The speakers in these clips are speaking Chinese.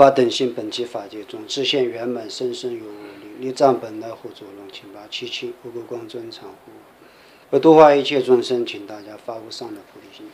法等性本即法界中，知现圆满，生生有无力，立藏本来护作龙，请拔七七，无垢光尊常护。为度化一切众生，请大家发无上的菩提心。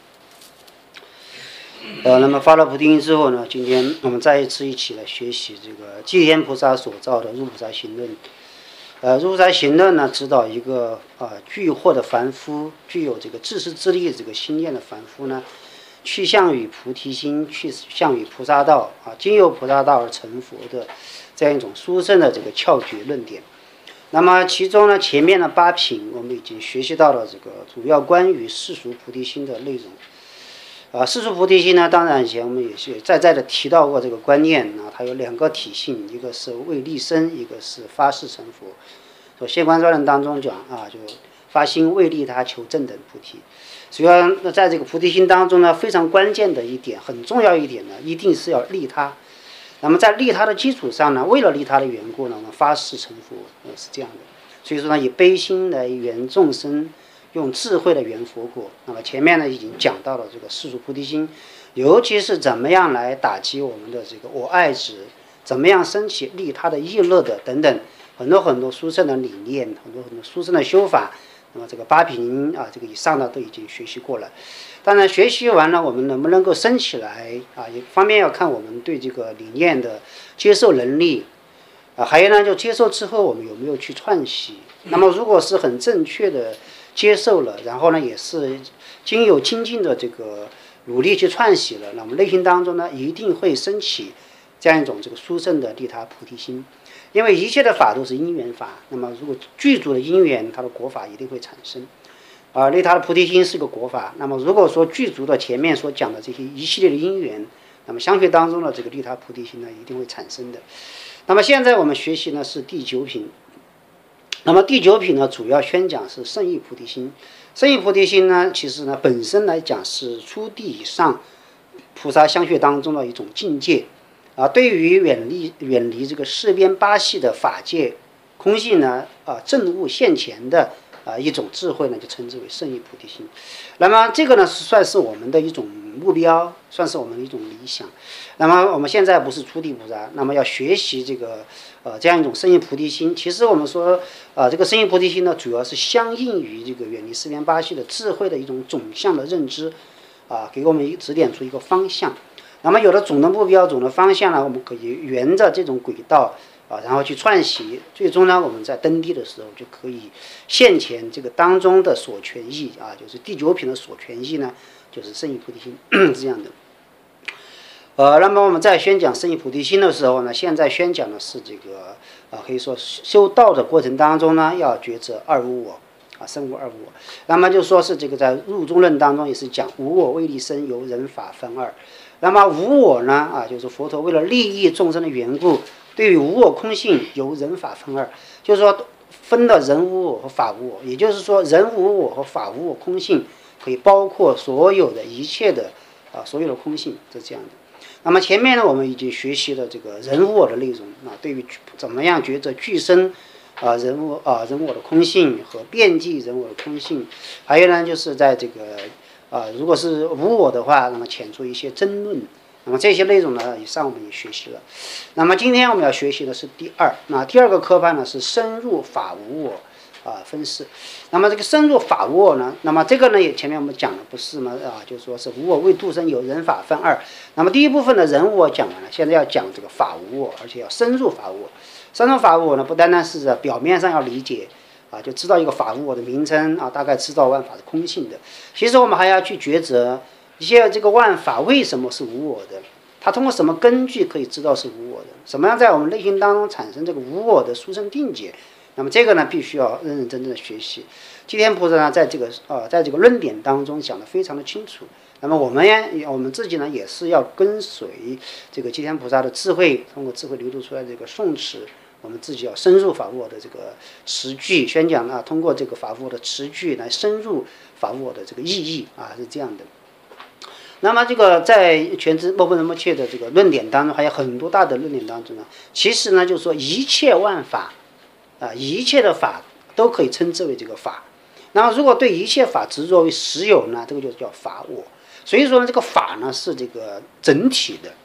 那么发了菩提心之后呢，今天我们再一次一起来学习这个寂天菩萨所造的入菩萨行论。入菩萨行论呢，指导一个具惑的凡夫，具有这个自私自利这个心念的凡夫呢，去向于菩提心，去向于菩萨道经由菩萨道而成佛的这样一种殊胜的这个窍诀论点。那么其中呢，前面的8品我们已经学习到了这个主要关于世俗菩提心的内容。世俗菩提心呢，当然以前我们也是再的提到过这个观念它有2个体性，一个是为利生，一个是发誓成佛。说《现观专论》当中讲就发心为利他求正等菩提。主要在这个菩提心当中呢，非常关键的一点，很重要一点呢，一定是要利他。那么在利他的基础上呢，为了利他的缘故呢，我们发誓成佛，是这样的。所以说呢，以悲心来圆众生，用智慧来圆佛果。那么前面呢已经讲到了这个世俗菩提心，尤其是怎么样来打击我们的这个我爱执，怎么样升起利他的意乐的等等，很多殊胜的理念，很多殊胜的修法。那么这个8品这个以上的都已经学习过了。当然学习完了，我们能不能够升起来一方面要看我们对这个理念的接受能力还有呢，就接受之后我们有没有去串习。那么如果是很正确的接受了，然后呢也是经有精进的这个努力去串习了，那么内心当中呢一定会升起这样一种这个殊胜的利他菩提心。因为一切的法都是因缘法，那么如果具足的因缘，它的果法一定会产生。利他的菩提心是个果法。那么如果说具足的前面所讲的这些一系列的因缘，那么相续当中的这个利他菩提心呢，一定会产生的。那么现在我们学习呢是第9品。那么第9品呢，主要宣讲是圣意菩提心。圣意菩提心呢，其实呢本身来讲是初地以上菩萨相续当中的一种境界。对于远离这个世边八系的法界空性呢，证悟现前的一种智慧呢，就称之为圣意菩提心。那么这个呢，算是我们的一种目标，算是我们的一种理想。那么我们现在不是初地菩萨，那么要学习这个这样一种圣意菩提心。其实我们说这个圣意菩提心呢，主要是相应于这个远离世边八系的智慧的一种总相的认知给我们指点出一个方向。那么有了总的目标、总的方向呢，我们可以沿着这种轨道然后去串习，最终呢，我们在登地的时候就可以现前这个当中的所权义就是第9品的所权义呢，就是圣意菩提心是这样的。那么我们在宣讲圣意菩提心的时候呢，现在宣讲的是这个可以说修道的过程当中呢，要觉着二无我生无二无我。那么就说是这个在入中论当中也是讲无我为利生，由人法分2。那么无我呢就是佛陀为了利益众生的缘故，对于无我空性由人法分2，就是说分了人无我和法无我。也就是说人无我和法无我空性可以包括所有的一切的所有的空性，是这样的。那么前面呢，我们已经学习了这个人无我的内容对于怎么样觉着具身人我的空性和遍计人我的空性，还有呢就是在这个如果是无我的话，那么遣出一些争论。那么这些内容呢，以上我们也学习了。那么今天我们要学习的是第2。那第2个科判呢是深入法无我分释。那么这个深入法无我呢，那么这个呢也前面我们讲了不是吗就是说是无我为度生，有人法分2。那么第一部分的人无我讲完了，现在要讲这个法无我，而且要深入法无我。深入法无我呢，不单单是表面上要理解就知道一个法无我的名称大概知道万法的空性的。其实我们还要去抉择一些这个万法为什么是无我的，它通过什么根据可以知道是无我的，什么样在我们内心当中产生这个无我的殊胜定解。那么这个呢，必须要认认真真的学习。寂天菩萨呢，在这个论点当中讲得非常的清楚。那么我们自己呢，也是要跟随这个寂天菩萨的智慧，通过智慧流露出来这个诵持，我们自己要深入法无我的这个词句宣讲通过这个法无我的词句来深入法无我的这个意义是这样的。那么这个在全知莫不能莫切的这个论点当中，还有很多大的论点当中呢，其实呢就是说一切万法一切的法都可以称之为这个法。那么如果对一切法执着为实有呢，这个就叫法我。所以说呢，这个法呢是这个整体的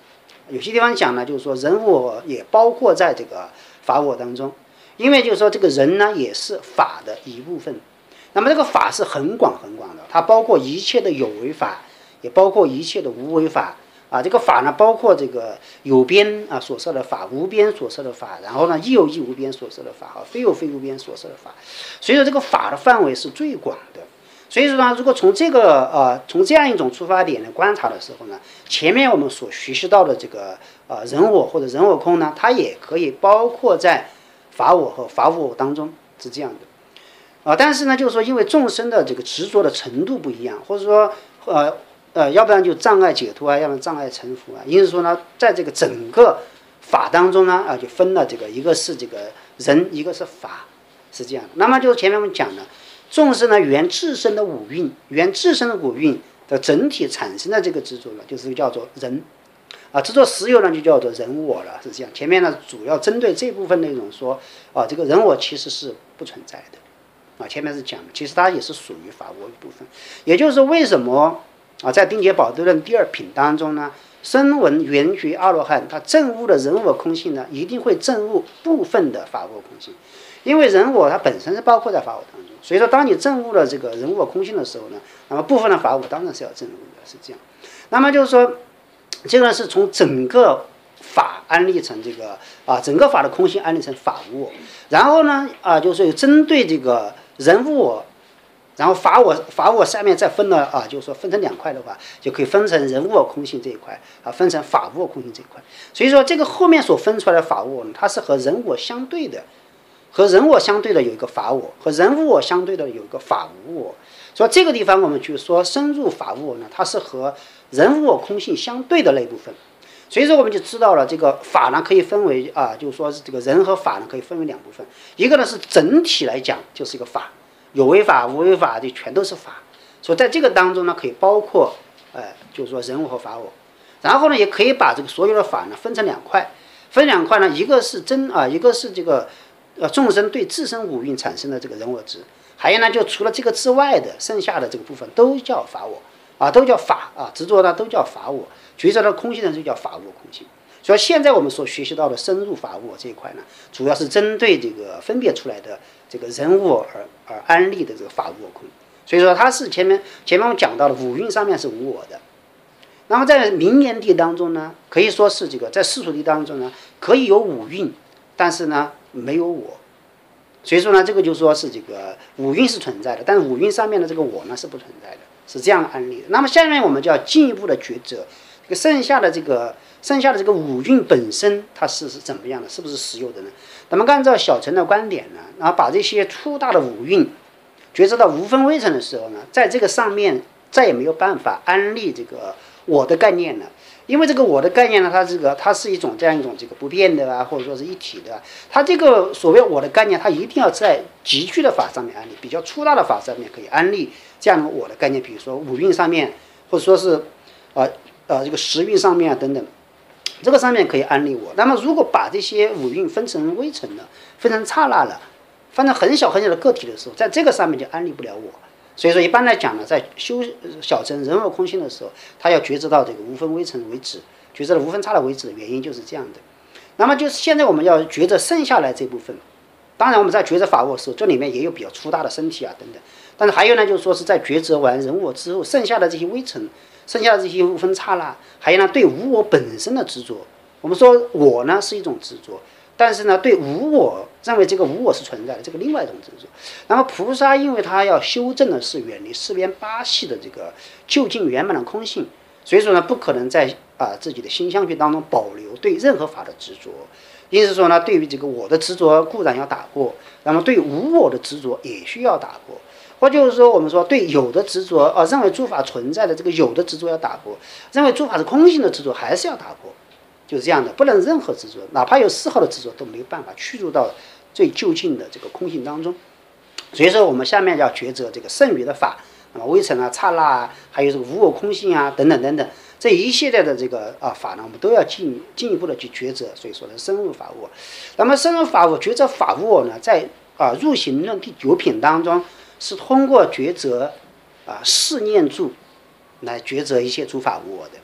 有些地方讲呢，就是说人我也包括在这个法我当中，因为就是说这个人呢也是法的一部分。那么这个法是很广很广的，它包括一切的有为法，也包括一切的无为法。这个法呢，包括这个有边所设的法，无边所设的法，然后呢，亦有亦无边所设的法，非有非无边所设的法。所以说，这个法的范围是最广的。所以说呢，如果从这个从这样一种出发点来观察的时候呢，前面我们所学习到的这个人我或者人我空呢，它也可以包括在法我和法无我当中，是这样的。但是呢，就是说，因为众生的这个执着的程度不一样，或者说要不然就障碍解脱要不然障碍成佛因此说呢，在这个整个法当中呢就分了这个一个是这个人，一个是法，是这样的。那么就是前面我们讲的，众生呢缘自身的五蕴，缘自身的五蕴的整体产生的这个执着呢，就是叫做人执着实有呢就叫做人我了，是这样。前面呢主要针对这部分内容说这个人我其实是不存在的前面是讲的，其实它也是属于法我一部分。也就是说为什么在定解宝德论第二品当中呢，声闻缘觉阿罗汉他证悟的人我空性呢，一定会证悟部分的法我空性，因为人我它本身是包括在法我当中。所以说当你证悟了这个人我空性的时候呢，那么部分的法我当然是要证悟的，是这样。那么就是说这个是从整个法安立成这个整个法的空性安立成法无我，然后呢就是针对这个人无我，然后法我下面再分了就是说分成两块的话，就可以分成人无我空性这一块分成法无我空性这一块。所以说这个后面所分出来的法无我呢，它是和人我相对的，和人我相对的有一个法我，和人无我相对的有一个法无我。所以这个地方我们就说深入法无我呢，它是和人无我空性相对的那部分。所以说我们就知道了这个法呢可以分为就是说这个人和法呢可以分为两部分，一个呢是整体来讲就是一个法，有为法无为法就全都是法。所以在这个当中呢可以包括就是说人我和法我，然后呢也可以把这个所有的法呢分成两块，呢一个是一个是这个众生对自身五蕴产生的这个人我执，还有呢就除了这个之外的剩下的这个部分都叫法我都叫法执着呢都叫法我，觉着的空性呢就叫法无我空性。所以现在我们所学习到的深入法无我这一块呢，主要是针对这个分别出来的这个人我而安立的这个法无我空。所以说它是前面我们讲到的五蕴上面是无我的。那么在名言地当中呢，可以说是这个在世俗地当中呢可以有五蕴，但是呢没有我。所以说呢这个就说是这个五蕴是存在的，但是五蕴上面的这个我呢是不存在的，是这样安立的。那么下面我们就要进一步的抉择这个剩下的这个五蕴本身它是怎么样的，是不是实有的呢？那么按照小乘的观点呢，然后把这些粗大的五蕴觉知到无分微尘的时候呢，在这个上面再也没有办法安立这个我的概念了。因为这个我的概念呢，它是一种这样一种这个不变的或者说是一体的。它这个所谓我的概念，它一定要在极具的法上面安立，比较粗大的法上面可以安立这样的我的概念，比如说五蕴上面，或者说是这个十蕴上面等等，这个上面可以安立我。那么如果把这些五蕴分成微尘了，分成刹那了，分成很小很小的个体的时候，在这个上面就安立不了我。所以说一般来讲呢，在修小乘人我空性的时候，他要觉知到这个无分微尘为止，觉知到无分刹那为止的原因就是这样的。那么就是现在我们要觉着剩下来这部分，当然我们在觉着法我的时候，这里面也有比较粗大的身体等等，但是还有呢就是说是在觉知完人我之后，剩下的这些微尘，剩下的这些无分刹那，还有呢对无我本身的执着。我们说我呢是一种执着，但是呢对无我认为这个无我是存在的，这个另外一种执着。那么菩萨因为他要修正的是远离四边八系的这个究竟圆满的空性，所以说呢不可能在自己的心相续当中保留对任何法的执着。因此说呢，对于这个我的执着固然要打破，那么对无我的执着也需要打破。或就是说我们说对有的执着认为诸法存在的这个有的执着要打破，认为诸法是空性的执着还是要打破，就是这样的，不能任何执着，哪怕有丝毫的执着都没有办法驱逐到最究竟的这个空性当中。所以说我们下面要抉择这个剩余的法，那么微尘刹那还有这个无我空性等等等等，这一系列的这个法呢，我们都要进一步的去抉择。所以说呢，深入法无我。那么深入法无我抉择法无我呢，在入行论第9品当中是通过抉择四念住来抉择一切诸法无我的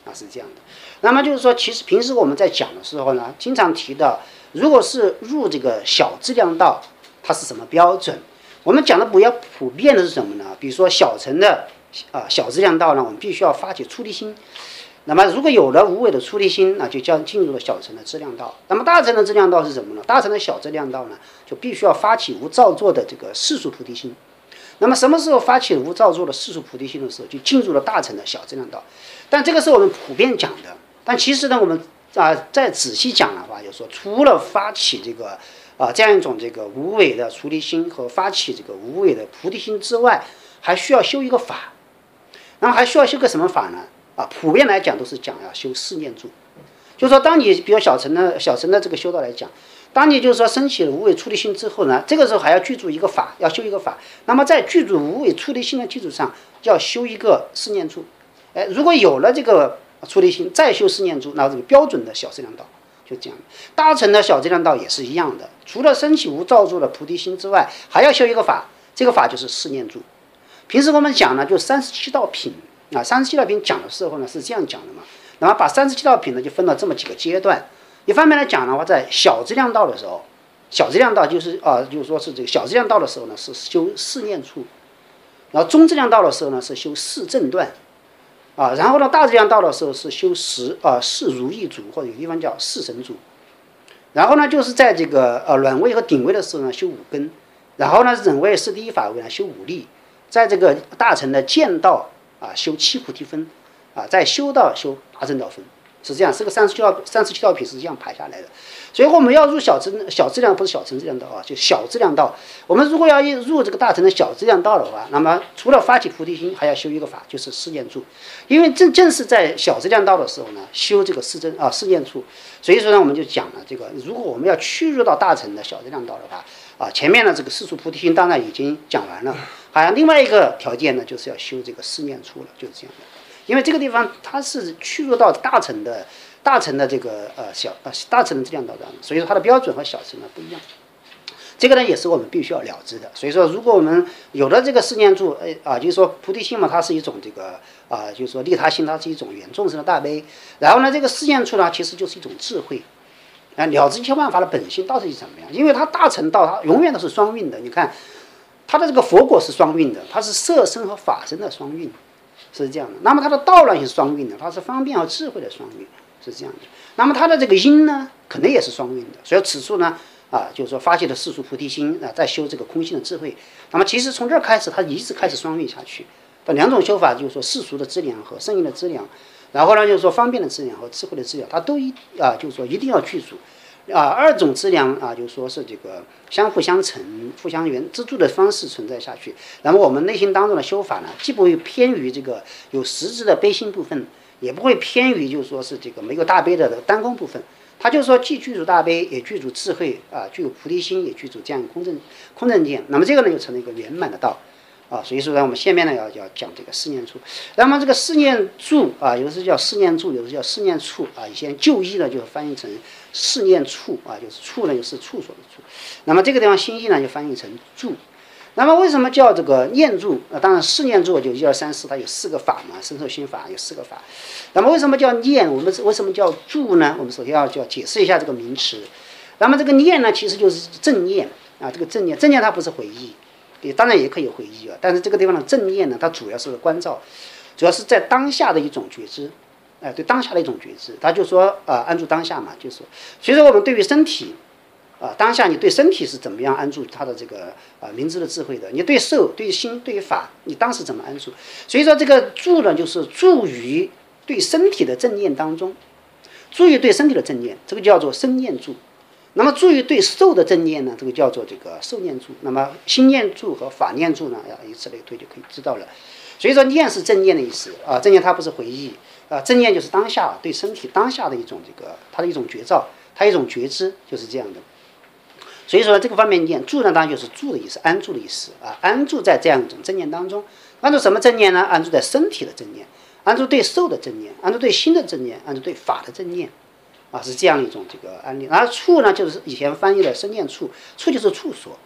是这样的。那么就是说，其实平时我们在讲的时候呢，经常提到，如果是入这个小质量道，它是什么标准？我们讲的比较普遍的是什么呢？比如说小乘的小质量道呢，我们必须要发起出离心。那么如果有了无为的出离心，那就将进入了小乘的质量道。那么大乘的质量道是什么呢？大乘的小质量道呢，就必须要发起无造作的这个世俗菩提心。那么什么时候发起无造作的世俗菩提心的时候，就进入了大乘的小质量道。但这个是我们普遍讲的。但其实呢，我们再仔细讲的话，就是说，除了发起这个这样一种这个无为的出离心和发起这个无为的菩提心之外，还需要修一个法。那么还需要修个什么法呢？普遍来讲都是讲要修四念住。就是说，当你比如小乘的这个修道来讲，当你就是说升起了无为出离心之后呢，这个时候还要具足一个法，要修一个法。那么在具足无为出离心的基础上，要修一个四念住。如果有了这个出离心，再修四念住，那这个标准的小质量道就这样。大乘的小质量道也是一样的，除了升起无造作的菩提心之外，还要修一个法，这个法就是四念住。平时我们讲呢，就37道品37道品讲的时候呢是这样讲的嘛。那么把37道品呢就分了这么几个阶段。一方面来讲的话，在小质量道的时候，小质量道就是就是说是这个小质量道的时候呢是修四念处，然后中质量道的时候呢是修四正断，然后呢大质量道的时候是修四如意足，或者有地方叫四神足。然后呢就是在这个卵位和顶位的时候呢修五根，然后呢忍位是第一法位呢修五力，在这个大乘的见道修七菩提分，在修道修八正道分。是这样，这个37道品是这样排下来的。所以我们要入小质量，不是小乘质量道就小质量道。我们如果要入这个大乘的小质量道的话，那么除了发起菩提心，还要修一个法，就是四念处。因为正是在小质量道的时候呢，修这个四念处。所以说呢，我们就讲了这个，如果我们要趋入到大乘的小质量道的话，前面的这个世俗菩提心当然已经讲完了，好像另外一个条件呢，就是要修这个四念处了，就是这样的。因为这个地方它是趋入到大乘的这个大乘的质量道上，所以说它的标准和小乘呢不一样。这个呢也是我们必须要了知的。所以说，如果我们有了这个四念住，就是说菩提心嘛，它是一种这个就是说利他心，它是一种远众生的大悲。然后呢，这个四念处呢，其实就是一种智慧。了知一切万法的本性到底是怎么样？因为它大乘道它永远都是双运的。你看，它的这个佛果是双运的，它是色身和法身的双运。是这样的。那么它的道呢也是双运的，它是方便和智慧的双运，是这样的。那么它的这个因呢，可能也是双运的。所以此处呢，就是说发起了世俗菩提心再修这个空性的智慧。那么其实从这儿开始，它一直开始双运下去。两种修法就是说世俗的资粮和圣义的资粮，然后呢就是说方便的资粮和智慧的资粮，它都就是说一定要具足。二种资粮就是说是这个相互相成、互相援资助的方式存在下去。那么我们内心当中的修法呢，既不会偏于这个有实质的悲心部分，也不会偏于就是说是这个没有大悲的单空部分。它就是说既具足大悲，也具足智慧具有菩提心，也具足这样空正见。那么这个呢，就成了一个圆满的道。所以说呢，我们下面呢要讲这个四念处。那么这个四念住有的是叫四念住，有的叫四念处以前旧译呢就翻译成四念处就是处呢就是处所的处。那么这个地方新译呢就翻译成住。那么为什么叫这个念住？当然四念住就1、2、3、4，它有4个法嘛，身受心法有4个法。那么为什么叫念？我们为什么叫住呢？我们首先要解释一下这个名词。那么这个念呢，其实就是正念这个正念它不是回忆。当然也可以回忆但是这个地方的正念呢，它主要是关照，主要是在当下的一种觉知，对当下的一种觉知。他就说安住当下嘛，就是说，所以说我们对于身体当下你对身体是怎么样安住它的这个明知的智慧的？你对受、对心、对法，你当时怎么安住？所以说这个住呢，就是住于对身体的正念当中，住于对身体的正念，这个叫做身念住。那么注意对受的正念呢，这个叫做这个受念住。那么心念住和法念住呢，以此类推就可以知道了。所以说念是正念的意思正念它不是回忆正念就是当下对身体当下的一种这个它的一种觉照，它一种觉知，就是这样的。所以说这个方面念住呢，当然就是住的意思，安住的意思安住在这样一种正念当中。安住什么正念呢？安住在身体的正念，安住对受的正念，安住对心的正念，安住对法的正念。是这样一种这个案例。然后处呢，就是以前翻译的身念处，处就是处所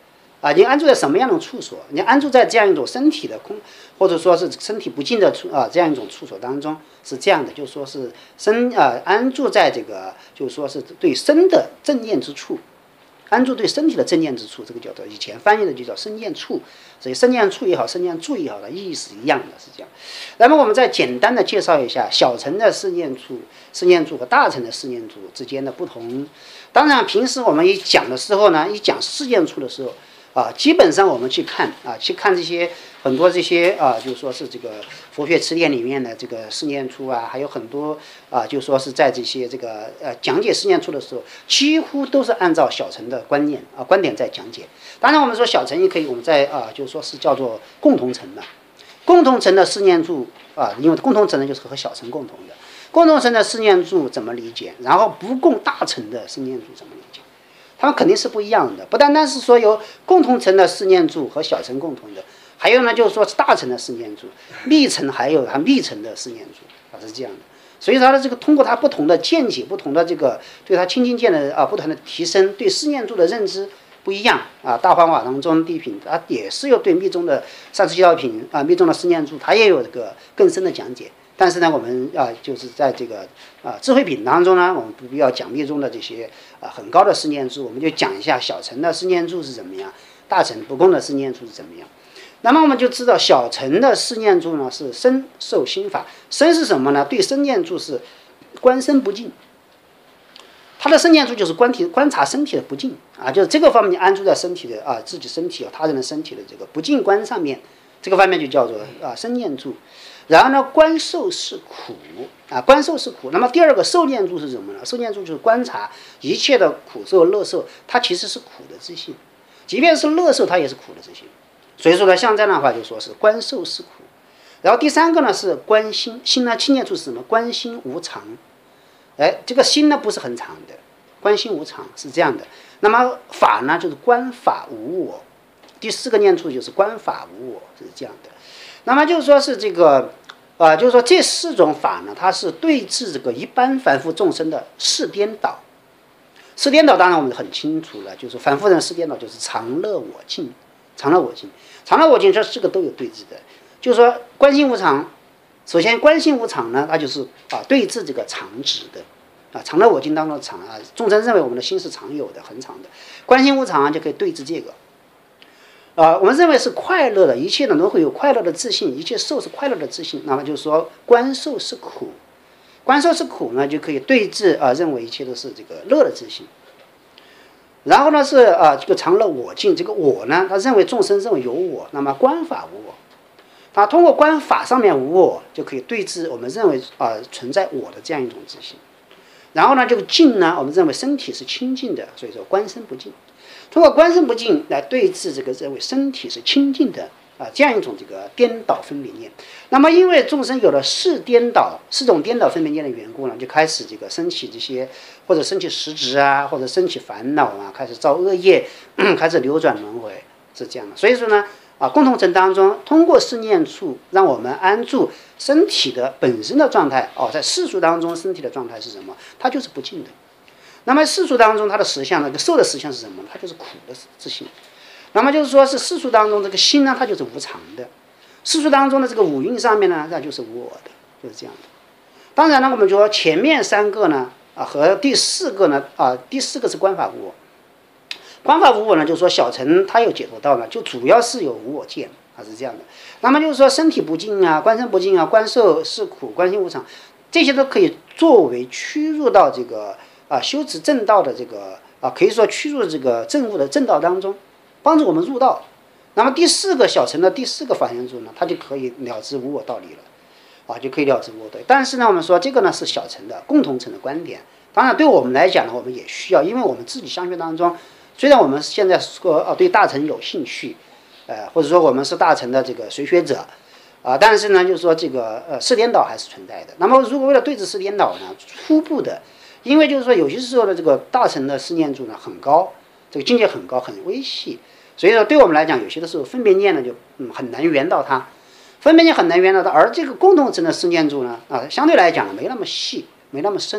你安住在什么样的处所？你安住在这样一种身体的或者说是身体不净的这样一种处所当中，是这样的，就是说是安住在这个，就是说是对身的正念之处。安住对身体的正念之处，这个叫做以前翻译的就叫身念处，所以身念处也好，身念处也好的意义是一样的，是这样。那么我们再简单的介绍一下小乘的四念处和大乘的四念处之间的不同。当然，平时我们一讲的时候呢，一讲四念处的时候基本上我们去看这些很多这些就是说是这个佛学词典里面的这个四念处还有很多就是说是在这些这个讲解四念处的时候，几乎都是按照小乘的观点在讲解。当然，我们说小乘也可以，我们在就是说是叫做共同乘的，共同乘的四念处因为共同乘呢就是和小乘共同的，共同乘的四念处怎么理解，然后不共大乘的四念处怎么理解？它们肯定是不一样的，不单单是说有共同乘的四念处和小乘共同的，还有呢就是说是大乘的四念处、密乘还有它密乘的四念处是这样的。所以它的这个通过它不同的见解、不同的这个对它清净见的不同的提升，对四念处的认知不一样大方法当中地品它也是有对密宗的上师七道品密宗的四念处，它也有这个更深的讲解。但是呢，我们就是在这个智慧品当中呢，我们不必要讲密宗的这些很高的四念处，我们就讲一下小乘的四念处是怎么样，大乘不共的四念处是怎么样。那么我们就知道小乘的四念处呢是身受心法。身是什么呢？对身念处是观身不净，它的身念处就是观察身体的不净就是这个方面你安住在身体的自己身体他人的身体的这个不净观上面，这个方面就叫做身念处。然后呢，观受是苦观受是苦。那么第二个受念处是什么呢？受念处就是观察一切的苦受乐受，它其实是苦的自性，即便是乐受，它也是苦的自性。所以说呢，像这样的话就说是观受是苦。然后第三个呢是观心，心呢清念处是什么？观心无常。这个心呢不是很长的，观心无常是这样的。那么法呢就是观法无我，第四个念处就是观法无我，是这样的。那么就是说是这个就是说这四种法呢，它是对治这个一般凡夫众生的四颠倒。四颠倒当然我们很清楚了，就是凡夫人四颠倒就是常乐我净，常乐我净，常乐我净，这四个都有对治的。就是说观心无常，首先观心无常呢，它就是对治这个常执的常乐我净当中的常众生认为我们的心是常有的，很常的，观心无常就可以对治这个。我们认为是快乐的，一切呢都会有快乐的自信，一切受是快乐的自信。那么就是说观受是苦，观受是苦呢，就可以对治认为一切都是这个乐的自信。然后呢是这个常乐我净，这个我呢，他认为众生认为有我，那么观法无我，他通过观法上面无我，就可以对治我们认为存在我的这样一种自信。然后呢这个净呢，我们认为身体是清净的，所以说观身不净。通过观身不净来对治这个认为身体是清净的这样一种这个颠倒分别念。那么因为众生有了四种颠倒分别念的缘故呢，就开始这个升起这些或者升起实执或者升起烦恼开始造恶业开始流转轮回，是这样的。所以说呢共同乘当中通过四念处让我们安住身体的本身的状态在世俗当中身体的状态是什么？它就是不净的。那么世俗当中它的实相呢，受的实相是什么？它就是苦的自性。那么就是说是世俗当中这个心呢，它就是无常的。世俗当中的这个五蕴上面呢，那就是无我的，就是这样的。当然呢，我们说前面三个呢和第四个呢第四个是观法无我。观法无我呢，就是说小乘它有解脱道呢，就主要是有无我见是这样的。那么就是说身体不净观身不净观受是苦，观心无常，这些都可以作为驱入到这个修持正道的这个可以说驱入这个正悟的正道当中，帮助我们入道。那么第四个小乘的第四个法缘处呢，它就可以了知无我道理了就可以了知无我道理。但是呢，我们说这个呢是小乘的共同乘的观点。当然对我们来讲呢，我们也需要，因为我们自己相学当中，虽然我们现在说对大乘有兴趣或者说我们是大乘的这个随学者但是呢就是说这个四颠倒还是存在的。那么如果为了对治四颠倒呢，初步的，因为就是说有些时候的这个大乘的四念处呢很高，这个境界很高很微细，所以说对我们来讲有些的时候分别念呢就很难圆到它，分别念很难圆到它。而这个共同乘的四念处呢相对来讲没那么细没那么深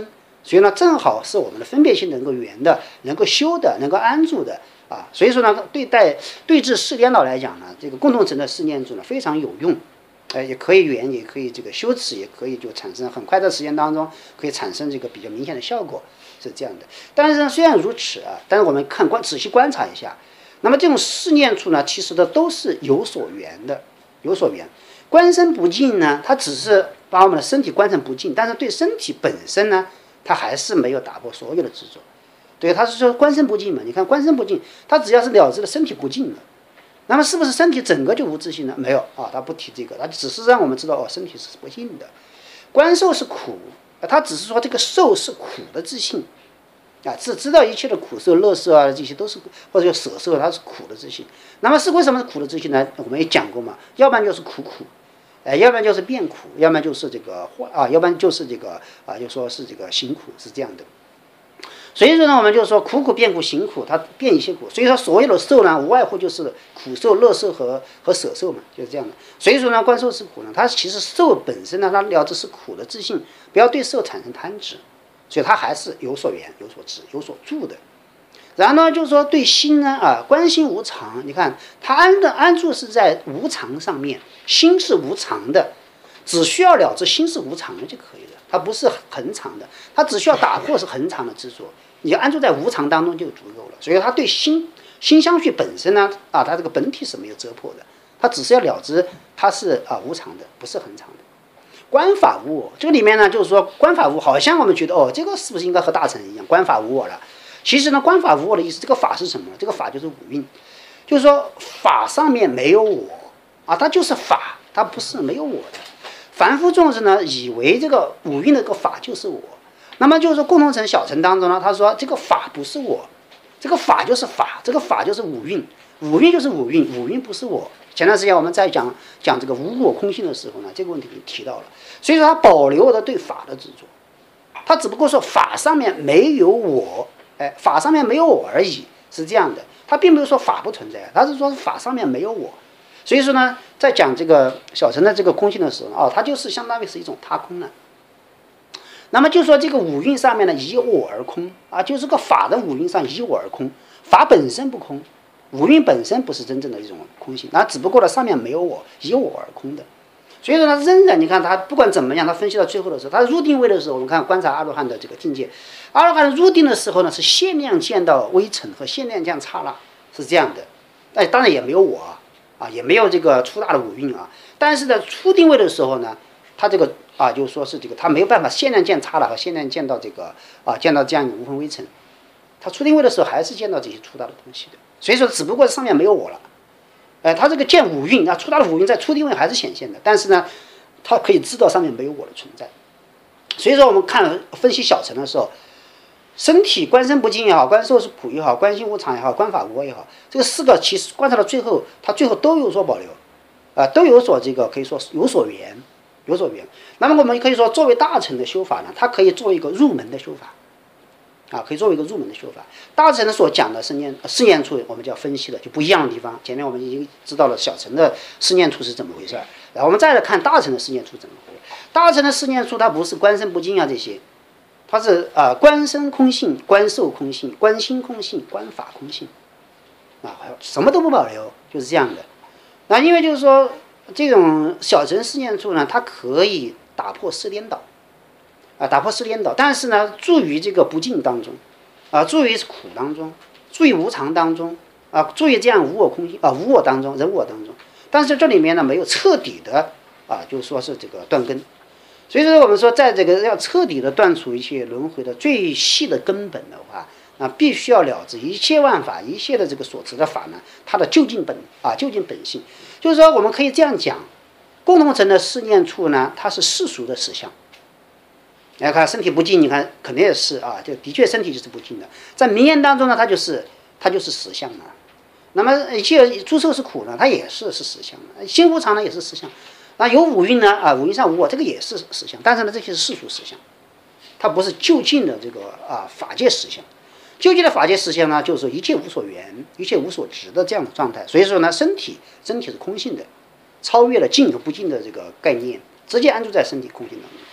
所以呢，正好是我们的分别心能够圆的，能够修的，能够安住的啊。所以说呢，对治事颠倒来讲呢，这个共同成的四念处呢非常有用，也可以圆，也可以这个修持，也可以就产生很快的时间当中可以产生这个比较明显的效果，是这样的。但是呢，虽然如此啊，但是我们仔细观察一下，那么这种四念处呢，其实的都是有所缘的，有所缘。观身不净呢，它只是把我们的身体观成不净，但是对身体本身呢，它还是没有打破所有的执着。对，他是说观身不净嘛。你看观身不净，他只要是了知了身体不净了，那么是不是身体整个就无自性呢？没有啊，他不提这个，他只是让我们知道哦，身体是不净的。观受是苦，他只是说这个受是苦的自性啊，知道一切的苦受、乐受啊，这些都是或者叫舍受，它是苦的自性。那么是为什么是苦的自性呢？我们也讲过嘛，要不然就是苦，要不然就是变苦，要不然就是这个要不然就是这个就说是这个行苦，是这样的。所以说呢，我们就说苦变苦行苦，它变一些苦。所以说所有的受呢，无外乎就是苦受、乐受和舍受嘛，就是这样的。所以说呢，观受是苦呢，它其实受本身呢，它了知是苦的自性，不要对受产生贪执，所以它还是有所缘、有所执、有所住的。然后呢，就是说对心呢观心无常，你看它安住是在无常上面，心是无常的，只需要了知心是无常的就可以了，它不是恒常的，它只需要打破是恒常的执着，你安住在无常当中就足够了。所以它对心相续本身呢它这个本体是没有折破的，它只是要了知它是无常的，不是恒常的。观法无我，这个里面呢就是说观法无，好像我们觉得这个是不是应该和大乘一样观法无我了？其实呢，观法无我的意思，这个法是什么？这个法就是五蕴，就是说法上面没有我它就是法，它不是没有我的。凡夫众生呢，以为这个五蕴的这个法就是我，那么就是说共同成小乘当中呢，他说这个法不是我，这个法就是法，这个法就是五蕴，五蕴就是五蕴，五蕴不是我。前段时间我们在讲这个无我空性的时候呢，这个问题提到了，所以说他保留了对法的执着，他只不过说法上面没有我。法上面没有我而已，是这样的。他并没有说法不存在，他是说法上面没有我。所以说呢，在讲这个小乘的这个空性的时候它就是相当于是一种他空了。那么就说这个五蕴上面呢，以我而空就是个法的五蕴上以我而空，法本身不空，五蕴本身不是真正的一种空性，只不过呢上面没有我，以我而空的。所以说他仍然，你看他不管怎么样，他分析到最后的时候，他入定位的时候，我们看观察阿罗汉的这个境界，阿罗汉入定的时候呢，是限量见到微尘和限量见刹那，是这样的。当然也没有我也没有这个粗大的五蕴但是在初定位的时候呢，他这个就说是这个他没有办法限量见刹那和限量见到这个见到这样一种无分微尘，他初定位的时候还是见到这些粗大的东西的。所以说只不过上面没有我了。他这个见五蕴粗大的五蕴在初定位还是显现的，但是呢，他可以知道上面没有我的存在。所以说我们分析小乘的时候，身体观身不净也好，观受是苦也好，观心无常也好，观法无我也好，这个四个其实观察到最后，它最后都有所保留，都有所这个可以说有所缘，有所缘。那么我们可以说，作为大乘的修法呢，它可以作为一个入门的修法。可以作为一个入门的修法。大乘的所讲的四念处，我们就要分析了，就不一样的地方。前面我们已经知道了小乘的四念处是怎么回事，然后我们再来看大乘的四念处怎么回事。大乘的四念处，它不是观身不净这些，它是观身空性、观受空性、观心空性、观法空性，什么都不保留，就是这样的。那因为就是说，这种小乘四念处呢，它可以打破四颠倒。打破四颠倒，但是呢，住于这个不净当中，住于苦当中，住于无常当中，住于这样无我空性无我当中，人我当中。但是这里面呢，没有彻底的就是说是这个断根。所以说我们说，在这个要彻底的断除一切轮回的最细的根本的话，必须要了知一切万法，一切的这个所持的法呢，它的究竟本性。就是说，我们可以这样讲，共同成的四念处呢，它是世俗的实相。来看身体不净，你看肯定也是就的确身体就是不净的。在名言当中呢，它就是实相了。那么一切诸受是苦呢，它也是实相的。心无常呢也是实相。有五蕴呢五蕴上无我，这个也是实相。但是呢，这些是世俗实相，它不是究竟的这个法界实相。究竟的法界实相呢，就是说一切无所缘，一切无所执的这样的状态。所以说呢，身体是空性的，超越了净和不净的这个概念，直接安住在身体空性当中。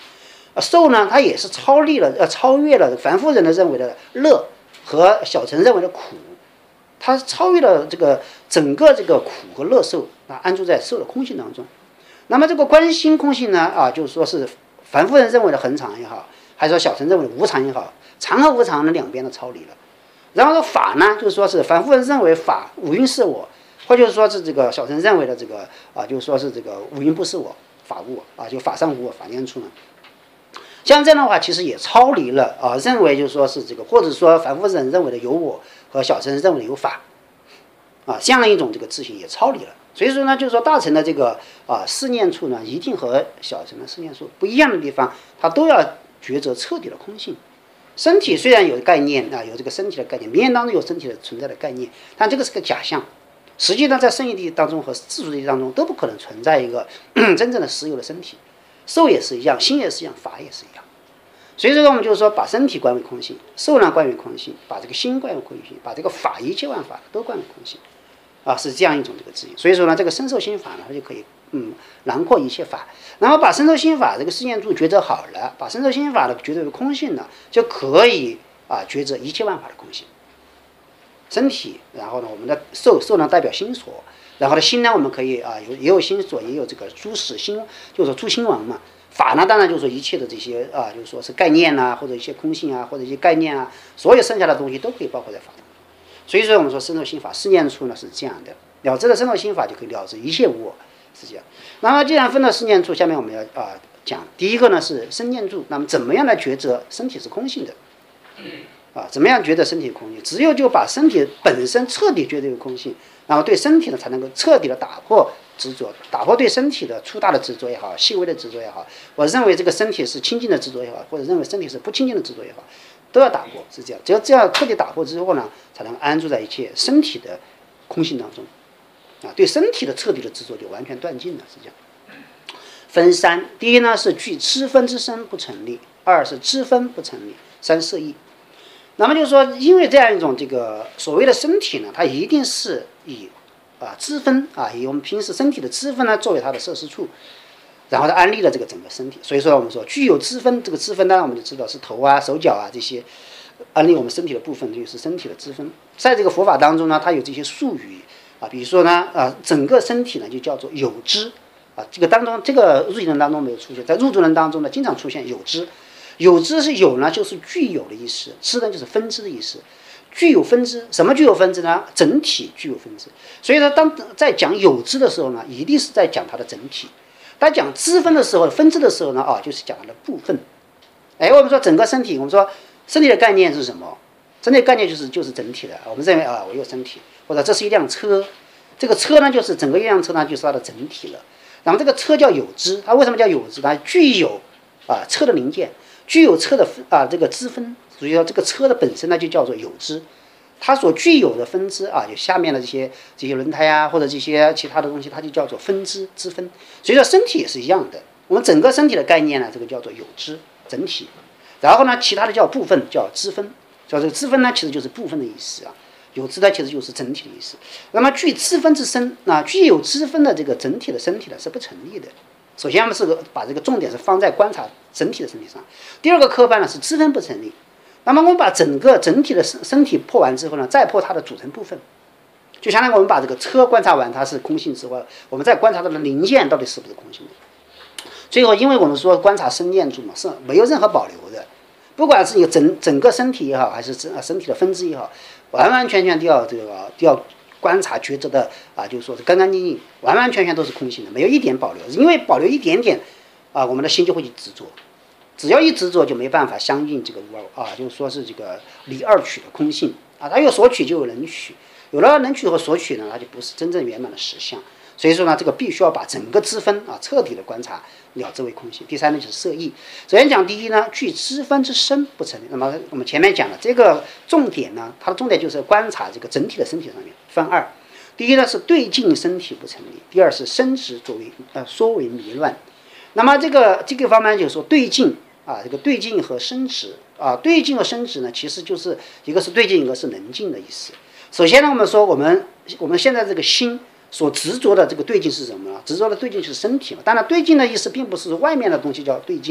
受呢，它也是超越了凡夫人的认为的乐和小乘认为的苦，它超越了这个整个这个苦和乐受安住在受的空性当中。那么这个观心空性呢就是说是凡夫人认为的恒常也好，还是说小乘认为的无常也好，常和无常的两边都超离了。然后说法呢，就是说是凡夫人认为法五蕴是我，或者说是这个小乘认为的这个就是说是这个五蕴不是我，法无我就法上无我，法念处呢。像这样的话，其实也超离了认为就是说是这个，或者说凡夫人认为的有我和小乘认为的有法这样的一种这个自性也超离了。所以说呢，就是说大乘的这个四念处呢，一定和小乘的四念处不一样的地方，它都要抉择彻底的空性。身体虽然有概念有这个身体的概念，名言当中有身体的存在的概念，但这个是个假象。实际上在圣义谛当中和自主谛当中都不可能存在一个真正的实有的身体。受也是一样，心也是一样，法也是一样。所以说我们就是说把身体观为空性，受呢观为空性，把这个心观为空性，把这个法一切万法都观为空性是这样一种这个指引。所以说呢，这个身受心法呢，它就可以囊括一切法。然后把身受心法这个四念处抉择好了，把身受心法的抉择为空性呢，就可以抉择一切万法的空性。身体，然后呢，我们的受呢代表心所，然后呢心呢我们可以也有心所，也有这个诸使心，就是说诸心王嘛。法呢当然就是说一切的这些就是说是概念或者一些空性或者一些概念所有剩下的东西都可以包括在法当中。所以说我们说身受心法四念处呢是这样的，了知的身受心法就可以了知一切无我，是这样。那么既然分了四念处，下面我们要讲第一个呢是身念处。那么怎么样来抉择身体是空性的怎么样觉得身体空性？只有就把身体本身彻底觉得有空性，然后对身体呢才能够彻底的打破执着，打破对身体的粗大的执着也好，细微的执着也好，我认为这个身体是清净的执着也好，或者认为身体是不清净的执着也好，都要打破，是这样。只有这样彻底打破之后呢，才能安住在一切身体的空性当中对身体的彻底的执着就完全断尽了，是这样。分三，第一呢是具知分之身不成立，二是知分不成立，三摄意。那么就是说，因为这样一种这个所谓的身体呢，它一定是以知分以我们平时身体的知分呢作为它的摄施处，然后它安立了这个整个身体。所以说我们说具有知分，这个知分当然我们就知道是头手脚这些安立我们身体的部分，就是身体的知分。在这个佛法当中呢，它有这些术语比如说呢整个身体呢就叫做有知这个当中这个入行论当中没有出现，在入住论当中呢经常出现有知。有知是有呢，就是具有的意思；知呢，就是分支的意思。具有分支，什么具有分支呢？整体具有分支。所以呢，当在讲有知的时候呢，一定是在讲它的整体；当讲知分的时候，分支的时候呢，就是讲它的部分。我们说整个身体，我们说身体的概念是什么？身体的概念就是整体的。我们认为我有身体，或者这是一辆车，这个车呢，就是整个一辆车呢，就是它的整体了。然后这个车叫有知，它为什么叫有知？它具有车的零件。具有车的这个支分，所以说这个车的本身呢就叫做有知，它所具有的分支就下面的这些轮胎或者这些其他的东西，它就叫做分支支分。所以说身体也是一样的，我们整个身体的概念呢，这个叫做有知整体，然后呢其他的叫部分，叫支分。所以这个支分呢其实就是部分的意思有知呢其实就是整体的意思。那么具支分之身具有支分的这个整体的身体呢是不成立的。首先我们是把这个重点是放在观察整体的身体上，第二个科班呢是支分不成立。那么我们把整体的身体破完之后呢，再破它的组成部分，就相当于我们把这个车观察完它是空性之后，我们再观察它的零件到底是不是空性的。最后因为我们说观察身念处嘛，是没有任何保留的，不管是你整个身体也好，还是身体的分支也好，完完全全都要观察抉择的就是说是干干净净，完完全全都是空性的，没有一点保留。因为保留一点点我们的心就会去执着，只要一执着就没办法相应这个无就是说是这个离二取的空性它有所取就有能取，有了能取和所取呢，它就不是真正圆满的实相。所以说呢，这个必须要把整个支分彻底的观察了知为空性。第三呢就是摄意。首先讲第一呢，具支分之身不成立。那么我们前面讲了这个重点呢，它的重点就是观察这个整体的身体上面分二。第一呢是对境身体不成立，第二是生执作为说为迷乱。那么这个方面就是说对境这个对境和生执对境和生执呢，其实就是一个是对境，一个是能境的意思。首先呢，我们说我们现在这个心所执着的这个对境是什么呢？执着的对境是身体嘛。当然对境的意思并不是外面的东西叫对境，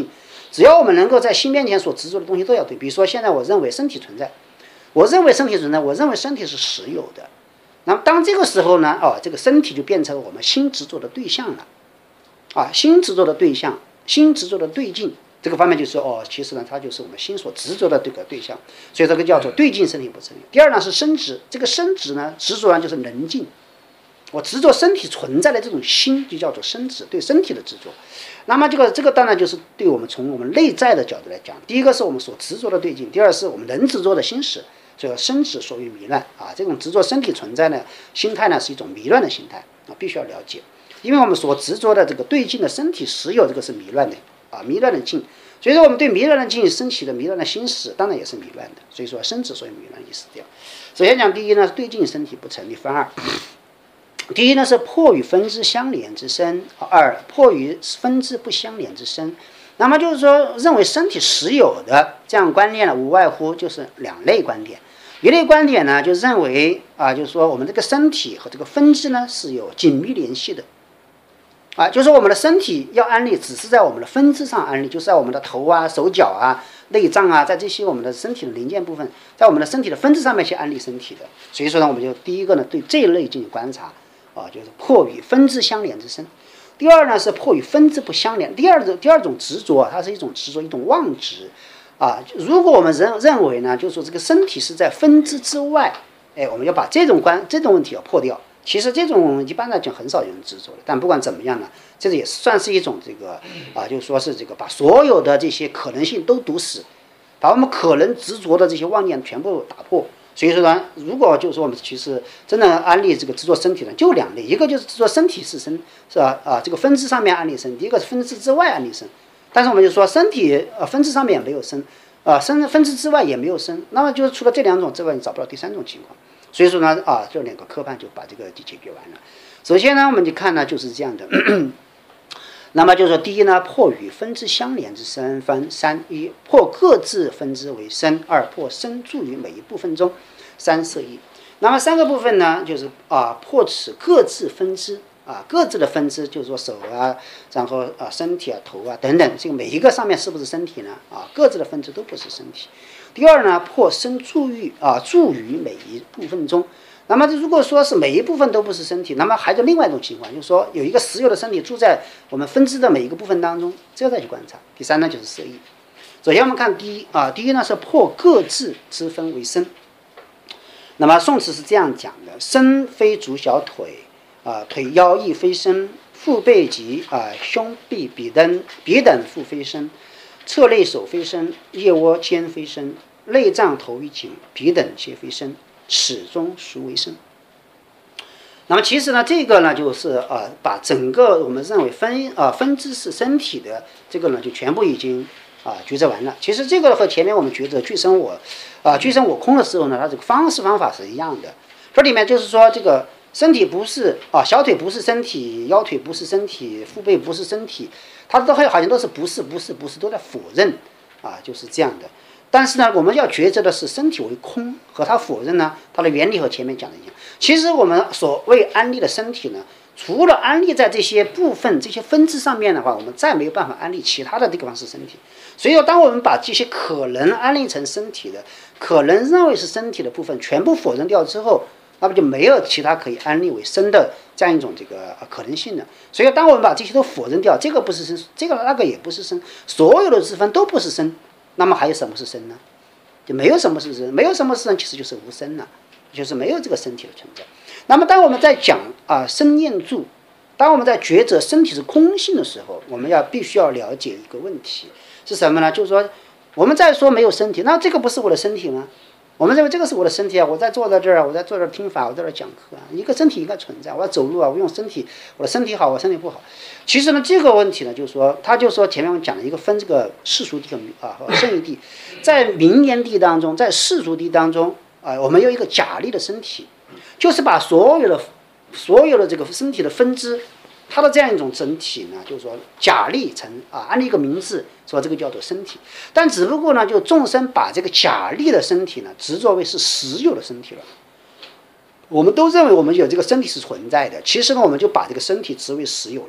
只要我们能够在心面前所执着的东西都要对。比如说现在我认为身体存在，我认为身体存在，我认为身体是实有的。那么当这个时候呢，这个身体就变成我们心执着的对象了，心执着的对象，心执着的对境，这个方面就是其实呢，它就是我们心所执着的这个对象，所以这个叫做对境身体不成立。第二呢是身执，这个身执呢执着呢就是能境，我执着身体存在的这种心就叫做身执，对身体的执着。那么这个当然就是对我们从我们内在的角度来讲，第一个是我们所执着的对境，第二是我们能执着的心识。所以身执所谓迷乱这种执着身体存在呢心态呢是一种迷乱的心态必须要了解，因为我们所执着的这个对境的身体实有，这个是迷乱的迷乱的境，所以说我们对迷乱的境升起的迷乱的心识当然也是迷乱的，所以说身执所谓迷乱意思这样。首先讲第一呢是对境身体不成立分二，第一呢是破与分支相连之身，二破与分支不相连之身。那么就是说认为身体实有的这样观念呢无外乎就是两类观点。一类观点呢，就认为就是说我们这个身体和这个分支呢是有紧密联系的，就是说我们的身体要安立，只是在我们的分支上安立，就是在我们的头手脚内脏在这些我们的身体的零件部分，在我们的身体的分支上面去安立身体的。所以说呢，我们就第一个呢对这一类进行观察，就是破与分支相连之身。第二呢是破与分支不相连，第二种执着它是一种执着，一种妄执。如果我们认为呢，就是说这个身体是在分支之外，我们要把这种问题要破掉。其实这种一般来讲很少有人执着的，但不管怎么样呢，这个也算是一种这个就是说是这个把所有的这些可能性都堵死，把我们可能执着的这些妄念全部打破。所以说呢，如果就是说我们其实真的安立这个执着身体呢，就两类，一个就是执着身体是身，是吧？这个分支上面安立身，第一个是分支之外安立身。但是我们就说身体分支上面也没有身，分支之外也没有身，那么就是除了这两种之外，你找不到第三种情况。所以说呢，这两个科判就把这个就解决完了。首先呢，我们就看呢就是这样的，那么就是说第一呢，破与分支相连之身分三：一破各自分支为身；二破身住于每一部分中；三摄一。那么三个部分呢，就是破此各自分支。各自的分支就是说手然后身体头等等，这个每一个上面是不是身体呢？各自的分支都不是身体。第二呢，破身住于每一部分中。那么如果说是每一部分都不是身体，那么还有另外一种情况，就是说有一个实有的身体住在我们分支的每一个部分当中，这要再去观察。第三呢就是摄一。首先我们看第一呢是破各自之分为身。那么宋词是这样讲的：身非足小腿。腿腰亦非身，腹背及胸臂彼等腹非身，侧肋手非身，腋窝肩非身，内脏头与颈彼等皆非身，此中孰为身？那么其实呢，这个呢就是把整个我们认为分支是身体的这个呢就全部已经抉择完了。其实这个和前面我们抉择俱生我空的时候呢，它这个方法是一样的。这里面就是说这个身体不是小腿不是身体，腰腿不是身体，腹背不是身体，它都好像都是不是都在否认就是这样的。但是呢，我们要抉择的是身体为空和它否认呢，它的原理和前面讲的一样。其实我们所谓安立的身体呢，除了安立在这些部分这些分支上面的话，我们再没有办法安立其他的地方是身体。所以说当我们把这些可能安立成身体的，可能认为是身体的部分全部否认掉之后，那么就没有其他可以安立为身的这样一种这个可能性了。所以当我们把这些都否认掉，这个不是身，这个那个也不是身，所有的之分都不是身，那么还有什么是身呢？就没有什么是身，没有什么是身，其实就是无身了，就是没有这个身体的存在。那么当我们在讲身念住，当我们在抉择身体是空性的时候，我们必须要了解一个问题是什么呢？就是说我们在说没有身体，那这个不是我的身体吗？我们认为这个是我的身体我在坐在这儿我在坐这儿听法，我在这儿讲课一个身体应该存在。我要走路我用身体，我的身体好，我身体不好。其实呢，这个问题呢，就是说，他就说前面我们讲了一个分这个世俗地和圣义地，在名言地当中，在世俗地当中我们有一个假立的身体，就是把所有的这个身体的分支，它的这样一种整体呢，就是说假立成安立一个名字，说这个叫做身体。但只不过呢，就众生把这个假立的身体呢，执着为是实有的身体了。我们都认为我们有这个身体是存在的，其实呢，我们就把这个身体执为实有了。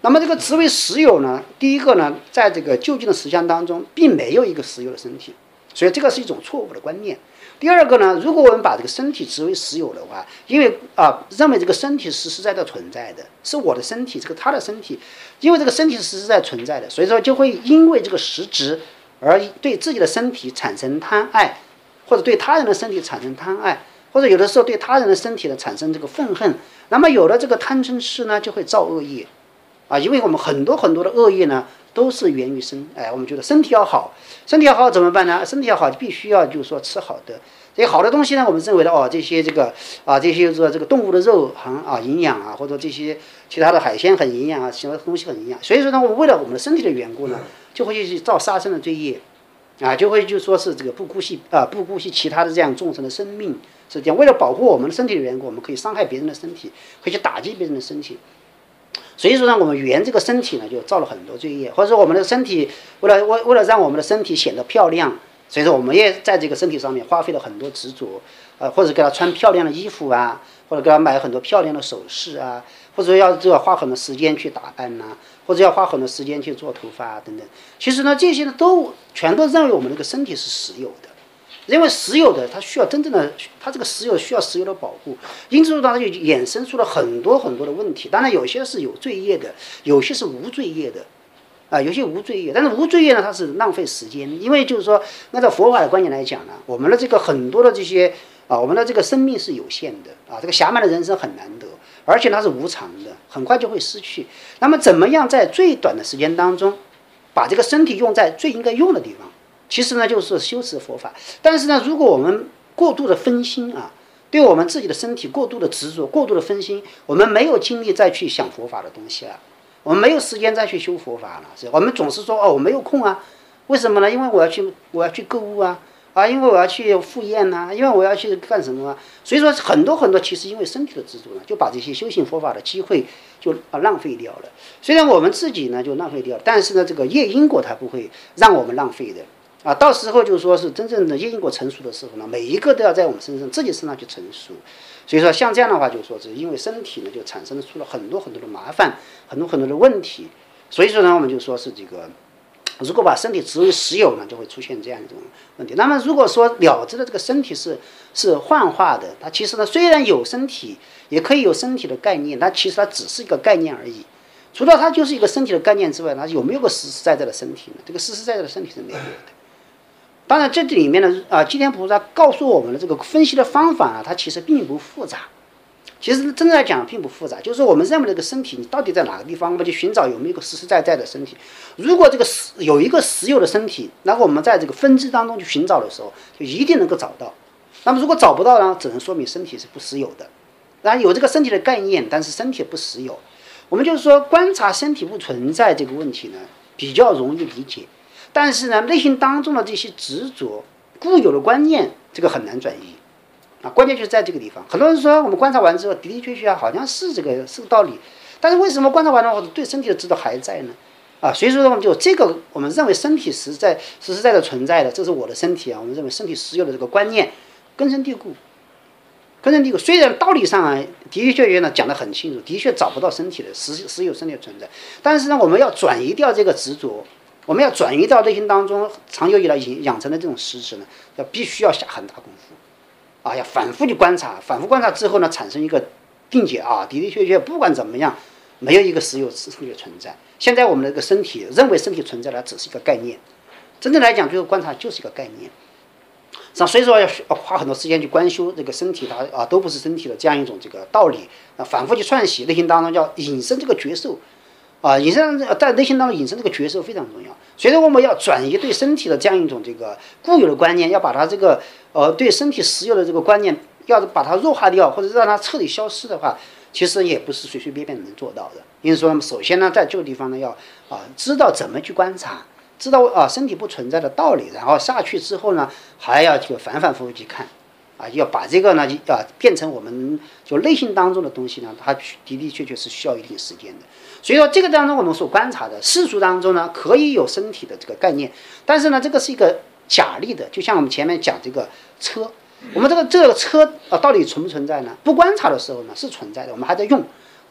那么这个执为实有呢，第一个呢，在这个就近的实相当中，并没有一个实有的身体，所以这个是一种错误的观念。第二个呢，如果我们把这个身体执为实有的话，因为认为这个身体是实实在在存在的，是我的身体，这个他的身体，因为这个身体是实实在在存在的，所以说就会因为这个实质而对自己的身体产生贪爱，或者对他人的身体产生贪爱，或者有的时候对他人的身体呢产生这个愤恨。那么有了这个贪嗔痴呢，就会造恶业因为我们很多很多的恶业呢，都是源于我们觉得身体要好，身体要好怎么办呢？身体要好，必须要就是说吃好的，这些好的东西呢，我们认为的这些这些说这个动物的肉很营养或者这些其他的海鲜很营养其他的东西很营养，所以说呢，我们为了我们的身体的缘故呢，就会去造杀生的罪业，就会就说是这个不顾惜其他的这样众生的生命，是这样。为了保护我们的身体的缘故，我们可以伤害别人的身体，可以去打击别人的身体。所以说呢，我们缘这个身体呢，就造了很多罪业，或者说我们的身体为了让我们的身体显得漂亮，所以说我们也在这个身体上面花费了很多执着，或者给他穿漂亮的衣服或者给他买很多漂亮的首饰或者要花很多时间去打扮或者要花很多时间去做头发等等。其实呢，这些呢全都认为我们这个身体是实有的。因为实有的它需要真正的，它这个实有需要实有的保护，因此它就衍生出了很多很多的问题。当然有些是有罪业的，有些是无罪业的，有些无罪业，但是无罪业呢，它是浪费时间，因为就是说按照佛法的观点来讲呢，我们的这个很多的这些我们的这个生命是有限的这个暇满的人生很难得，而且它是无常的，很快就会失去。那么怎么样在最短的时间当中，把这个身体用在最应该用的地方？其实呢，就是修持佛法。但是呢，如果我们过度的分心对我们自己的身体过度的执着、过度的分心，我们没有精力再去想佛法的东西了，我们没有时间再去修佛法了。我们总是说我没有空为什么呢？因为我要去购物因为我要去赴宴因为我要去干什么所以说很多很多其实因为身体的执着呢，就把这些修行佛法的机会就浪费掉了。虽然我们自己呢就浪费掉了，但是呢这个业因果它不会让我们浪费的。到时候就是说是真正的业因果成熟的时候呢，每一个都要在我们自己身上去成熟。所以说像这样的话，就是说是因为身体呢就产生出了很多很多的麻烦，很多很多的问题。所以说呢，我们就说是这个，如果把身体执为实有呢，就会出现这样一种问题。那么如果说了知的这个身体是幻化的，它其实呢虽然有身体，也可以有身体的概念，但其实它只是一个概念而已。除了它就是一个身体的概念之外，它有没有个实实在在的身体呢？这个实实在在的身体是没有的。当然，这里面呢，寂天菩萨告诉我们的这个分析的方法它其实并不复杂。其实真正来讲并不复杂，就是说我们认为这个身体你到底在哪个地方，我们就寻找有没有一个实实在在的身体。如果这个有一个实有的身体，然后我们在这个分支当中去寻找的时候，就一定能够找到。那么如果找不到呢，只能说明身体是不实有的。当然有这个身体的概念，但是身体不实有。我们就是说观察身体不存在这个问题呢，比较容易理解。但是呢，内心当中的这些执着、固有的观念，这个很难转移关键就是在这个地方。很多人说我们观察完之后，的的确确好像是这个道理，但是为什么观察完了后对身体的执着还在呢？所以说我们就这个，我们认为身体实实在在存在的，这是我的身体我们认为身体实有的这个观念根深蒂固。虽然道理上的的确确呢讲得很清楚，的确找不到身体的实有身体的存在，但是呢，我们要转移掉这个执着。我们要转移到内心当中长久以来养成的这种实质呢，必须要下很大功夫要反复去观察，反复观察之后呢，产生一个定解的的确确不管怎么样，没有一个实有身体的存在。现在我们的这个身体认为身体存在的只是一个概念，真正来讲，最后观察就是一个概念。所以说要花很多时间去观修这个身体它都不是身体的这样一种这个道理反复去串习，内心当中叫引申这个觉受。引申在内心当中引申这个角色非常重要，所以说我们要转移对身体的这样一种这个固有的观念，要把它这个对身体实有的这个观念，要把它弱化掉，或者让它彻底消失的话，其实也不是随随便便能做到的。因此说，首先呢，在这个地方呢，要知道怎么去观察，知道身体不存在的道理，然后下去之后呢，还要就反反复复去看。要把这个呢变成我们就内心当中的东西呢，它的的确确是需要一定时间的。所以说这个当中我们所观察的世俗当中呢，可以有身体的这个概念，但是呢，这个是一个假立的。就像我们前面讲这个车，我们这个车到底存不存在呢？不观察的时候呢是存在的，我们还在用，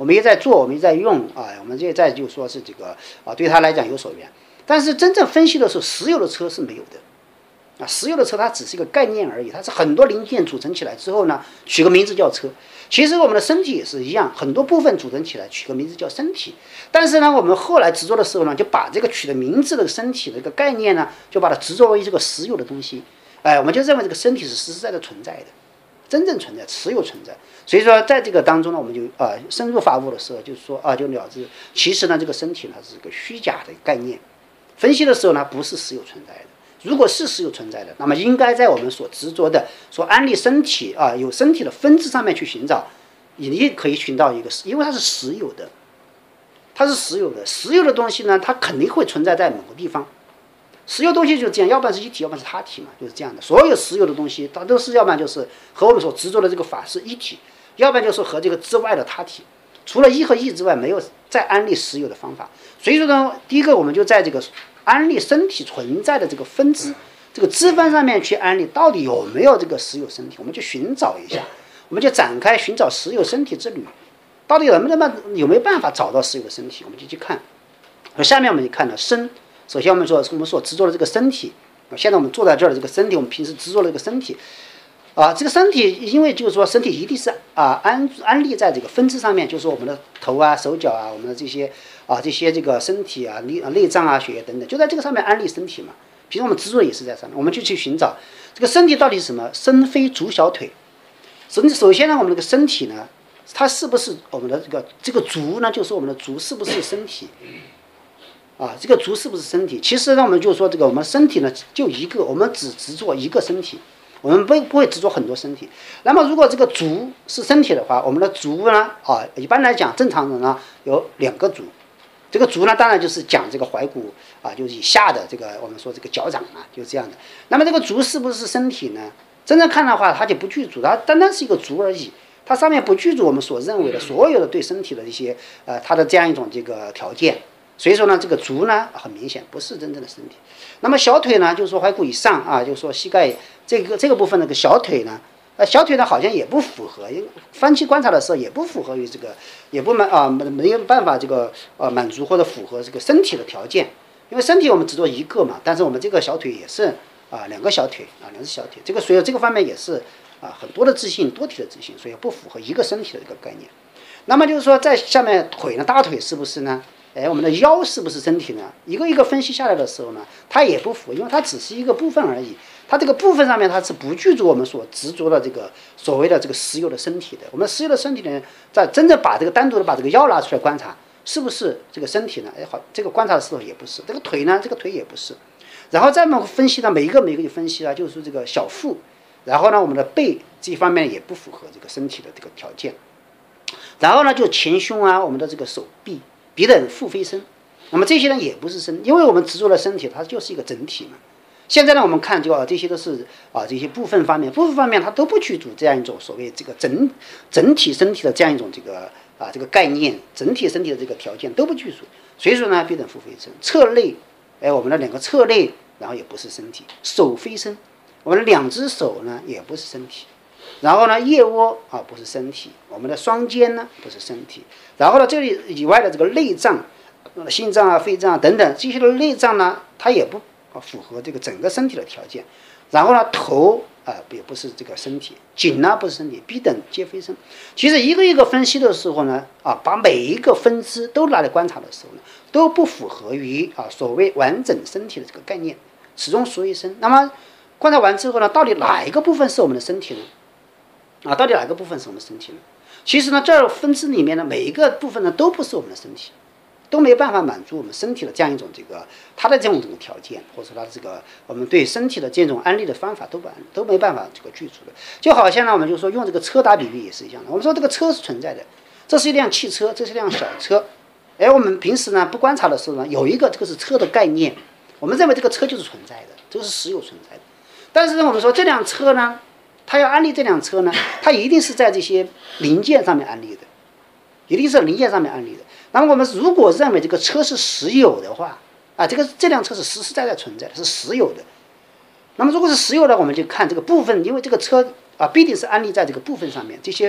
我们也在做，我们也在用啊，我们也在就说是这个啊，对他来讲有所缘。但是真正分析的时候，实有的车是没有的。啊，实有的车它只是一个概念而已，它是很多零件组成起来之后呢，取个名字叫车。其实我们的身体也是一样，很多部分组成起来，取个名字叫身体。但是呢，我们后来执着的时候呢，就把这个取的名字的身体的一个概念呢，就把它执着为这个实有的东西。我们就认为这个身体是实实在在存在的，真正存在，持有存在。所以说，在这个当中呢，我们就深入发悟的时候，就是说就了知，其实呢，这个身体呢是个虚假的概念。分析的时候呢，不是实有存在的。如果是实有存在的，那么应该在我们所执着的、所安立身体有身体的分支上面去寻找，你可以寻到一个，因为它是实有的，它是实有的。实有的东西呢，它肯定会存在在某个地方。实有东西就是这样，要不然是一体，要不然是他体嘛，就是这样的。所有实有的东西，它都是要不然就是和我们所执着的这个法是一体，要不然就是和这个之外的他体。除了一和一之外，没有再安立实有的方法。所以说呢，第一个我们就在这个安立身体存在的这个分支、这个支分上面去安立，到底有没有这个实有身体，我们去寻找一下，我们就展开寻找实有身体之旅，到底有没有办法找到实有的身体，我们就去看。下面我们就看了身，首先我们说我们所执着的这个身体，现在我们坐在这儿的这个身体，我们平时执着的这个身体。这个身体，因为就是说身体一定是安立在这个分支上面，就是我们的头啊、手脚啊，我们的这些这个身体啊、内脏啊、血液等等，就在这个上面安立身体嘛。平时我们执着也是在上面，我们就去寻找这个身体到底是什么？身非足小腿。首先呢，我们这个身体呢，它是不是我们的这个足呢？就是我们的足是不是身体？这个足是不是身体？其实呢，我们就说这个我们身体呢就一个，我们只执着一个身体。我们不会执着很多身体。那么如果这个足是身体的话，我们的足呢一般来讲正常人呢有2个足。这个足呢当然就是讲这个踝骨就是以下的这个我们说这个脚掌啊，就是这样的。那么这个足是不是身体呢？真正看的话，它就不具足，它单单是一个足而已。它上面不具足我们所认为的所有的对身体的一些它的这样一种这个条件。所以说呢，这个足呢很明显不是真正的身体。那么小腿呢，就是说踝骨以上就是说膝盖这个部分那个小腿呢，小腿呢好像也不符合，分期观察的时候也不符合于这个，也不没有办法这个满足或者符合这个身体的条件。因为身体我们只做一个嘛，但是我们这个小腿也是2个小腿2只小腿，这个所以这个方面也是很多的自信，多体的自信，所以不符合一个身体的一个概念。那么就是说在下面腿呢，大腿是不是呢？我们的腰是不是身体呢？一个一个分析下来的时候呢，它也不符，因为它只是一个部分而已。它这个部分上面它是不具足我们所执着的这个所谓的这个实有的身体的。我们实有的身体呢，在真正把这个单独的把这个腰拿出来观察，是不是这个身体呢？好，这个观察的时候也不是。这个腿呢，这个腿也不是。然后再么分析呢，每一个就分析了，就是这个小腹，然后呢，我们的背这一方面也不符合这个身体的这个条件。然后呢，就前胸我们的这个手臂。彼等腹非身，那么这些呢也不是身，因为我们执着的身体它就是一个整体嘛。现在呢我们看就这些都是这些部分方面它都不具足这样一种所谓这个整体身体的这样一种这个概念，整体身体的这个条件都不具足。所以说呢，彼等腹非身，侧肋我们的2个侧肋，然后也不是身体。手非身，我们的2只手呢也不是身体。然后呢，腋窝不是身体，我们的双肩呢不是身体。然后呢，这里以外的这个内脏，心脏肺脏等等这些的内脏呢，它也不符合这个整个身体的条件。然后呢，头也不是这个身体，颈呢不是身体，彼等皆非身。其实一个一个分析的时候呢，把每一个分支都拿来观察的时候呢，都不符合于所谓完整身体的这个概念，始终属于身。那么观察完之后呢，到底哪一个部分是我们的身体呢？到底哪个部分是我们身体呢？其实呢，这分支里面的每一个部分呢，都不是我们的身体，都没办法满足我们身体的这样一种这个它的这种条件，或者说它的这个我们对身体的这种安利的方法都没办法这个具足的。就好像呢，我们就说用这个车打比喻也是一样的。我们说这个车是存在的，这是一辆汽车，这是一辆小车。我们平时呢不观察的时候呢，有一个这个是车的概念，我们认为这个车就是存在的，这个是实有存在的。但是呢，我们说这辆车呢，它要安利这辆车呢，它一定是在这些零件上面安利的，一定是零件上面安利的。那么我们如果认为这个车是实有的话，这辆车是实实在在存在的，是实有的。那么如果是实有的，我们就看这个部分，因为这个车必定是安利在这个部分上面，这些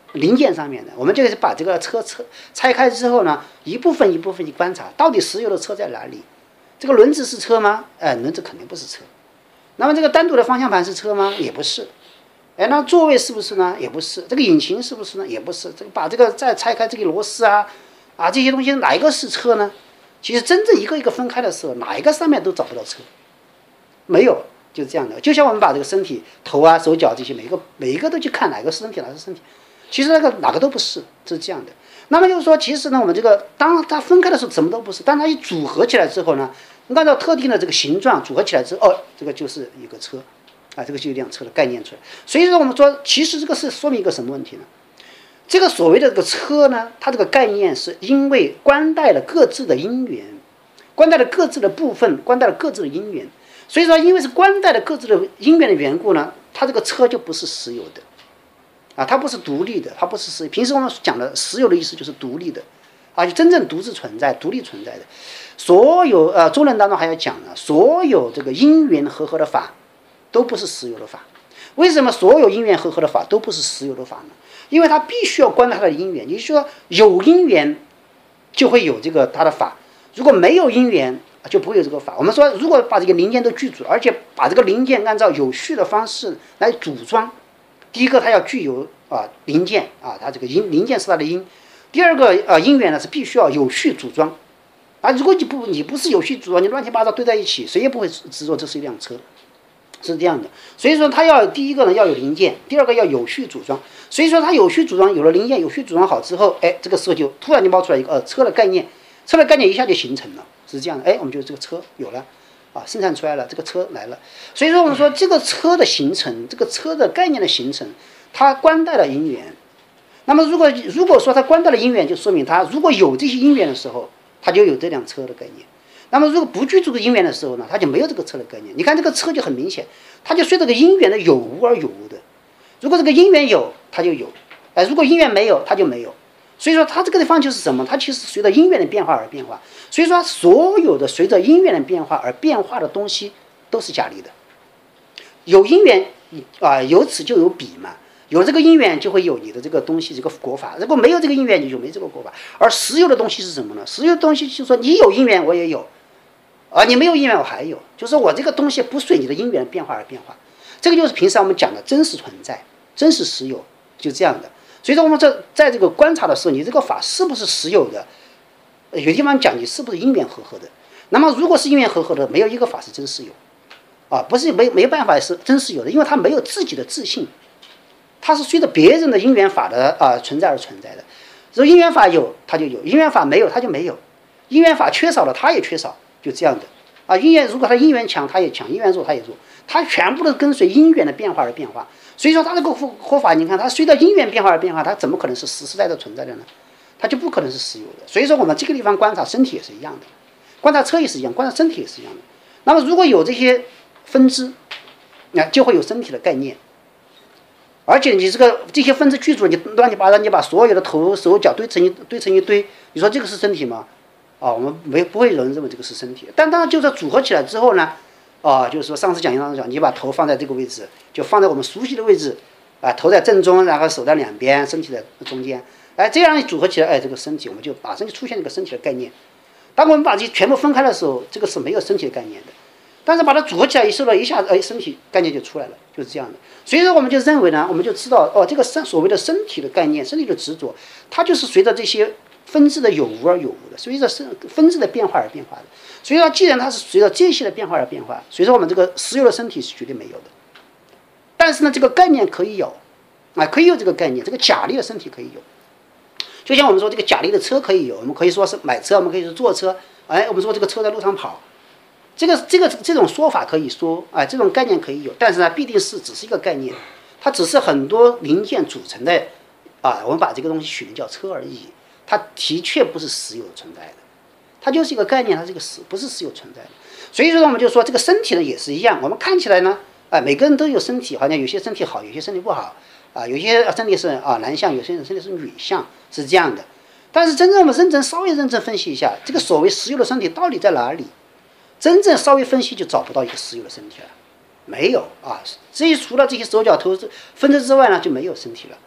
零件上面的。我们就是把这个车拆开之后呢，一部分一部分去观察，到底实有的车在哪里？这个轮子是车吗？轮子肯定不是车。那么这个单独的方向盘是车吗？也不是。那座位是不是呢？也不是。这个引擎是不是呢？也不是。这个把这个再拆开这个螺丝这些东西哪一个是车呢？其实真正一个一个分开的时候，哪一个上面都找不到车，没有，就是这样的。就像我们把这个身体、头手脚这些每一个都去看哪个是身体，哪个是身体，其实哪个都不是，是这样的。那么就是说，其实呢，我们这个当它分开的时候什么都不是，当它一组合起来之后呢，按照特定的这个形状组合起来之后，这个就是一个车，这个就有一辆车的概念出来。所以说我们说，其实这个是说明一个什么问题呢？这个所谓的这个车呢，它这个概念是因为关带了各自的因缘，关带了各自的部分，关带了各自的因缘。所以说，因为是关带了各自的因缘的缘故呢，它这个车就不是实有的，它不是独立的，它不是实。平时我们讲的实有的意思就是独立的，就真正独自存在、独立存在的。所有中论当中还要讲呢，所有这个因缘和合的法都不是实有的法。为什么所有因缘和合的法都不是实有的法呢？因为它必须要关它的因缘，也就是说有因缘就会有这个它的法，如果没有因缘就不会有这个法。我们说，如果把这个零件都具足，而且把这个零件按照有序的方式来组装，第一个它要具有零件它这个零件是它的因；第二个因缘呢是必须要有序组装如果你不是有序组装，你乱七八糟堆在一起，谁也不会知道这是一辆车。是这样的，所以说它要第一个呢要有零件，第二个要有序组装。所以说它有序组装，有了零件，有序组装好之后，这个时候就突然就冒出来一个车的概念，车的概念一下就形成了，是这样的。我们就这个车有了生产出来了，这个车来了。所以说我们说这个车的形成，这个车的概念的形成，它关带了因缘。那么如果说它关带了因缘，就说明它如果有这些因缘的时候，它就有这辆车的概念。那么如果不具足的因缘的时候呢，它就没有这个车的概念。你看这个车就很明显，它就随着这个因缘的有无而有无的。如果这个因缘有，它就有；如果因缘没有，它就没有。所以说它这个地方就是什么？它其实随着因缘的变化而变化。所以说所有的随着因缘的变化而变化的东西都是假立的。有因缘有此就有彼嘛。有这个因缘就会有你的这个东西，这个果法。如果没有这个因缘，你就没这个果法。而实有的东西是什么呢？实有的东西就是说你有因缘，我也有。你没有因缘，我还有，就是我这个东西不随你的因缘变化而变化，这个就是平时我们讲的真实存在、真实实有，就这样的。所以说我们在这个观察的时候，你这个法是不是实有的？有地方讲你是不是因缘和合的。那么如果是因缘和合的，没有一个法是真实有，不是没办法是真实有的，因为它没有自己的自性，它是随着别人的因缘法的存在而存在的。如果因缘法有，它就有；因缘法没有，它就没有；因缘法缺少了，它也缺少。就这样的因缘，如果它因缘强，它也强；因缘弱，它也弱。它全部都跟随因缘的变化而变化。所以说，它这个佛法，你看它随着因缘变化而变化，它怎么可能是实实在在存在的呢？它就不可能是实有的。所以说，我们这个地方观察身体也是一样的，观察车也是一样，观察身体也是一样的。那么，如果有这些分支，就会有身体的概念。而且你这些分支具足，你乱七八糟，你把所有的头、手、脚堆成一堆，你说这个是身体吗？我们不会有人认为这个是身体，但当然就是组合起来之后呢，就是说上次讲义当中讲，你把头放在这个位置，就放在我们熟悉的位置，头在正中，然后手在两边，身体在中间，这样一组合起来，这个身体我们就马上就出现这个身体的概念。当我们把这全部分开的时候，这个是没有身体的概念的，但是把它组合起来一下子，身体概念就出来了，就是这样的。所以说我们就认为呢，我们就知道这个所谓的身体的概念，身体的执着，它就是随着这些分支的有无而有无的，随着分支的变化而变化的。所以说，既然它是随着这些的变化而变化，所以说我们这个实有的身体是绝对没有的。但是呢，这个概念可以有，可以有这个概念，这个假立的身体可以有。就像我们说这个假立的车可以有，我们可以说是买车，我们可以说坐车，我们说这个车在路上跑，这种说法可以说，这种概念可以有，但是呢，必定是只是一个概念，它只是很多零件组成的，我们把这个东西取名叫车而已。它的确不是实有存在的，它就是一个概念，它是一个不是实有存在的。所以说，我们就说这个身体呢也是一样，我们看起来呢，每个人都有身体，好像有些身体好，有些身体不好，有些身体是男相，有些人身体是女相，是这样的。但是真正我们稍微认真分析一下，这个所谓实有的身体到底在哪里？真正稍微分析就找不到一个实有的身体了，没有至于除了这些手脚头分支之外呢，就没有身体了。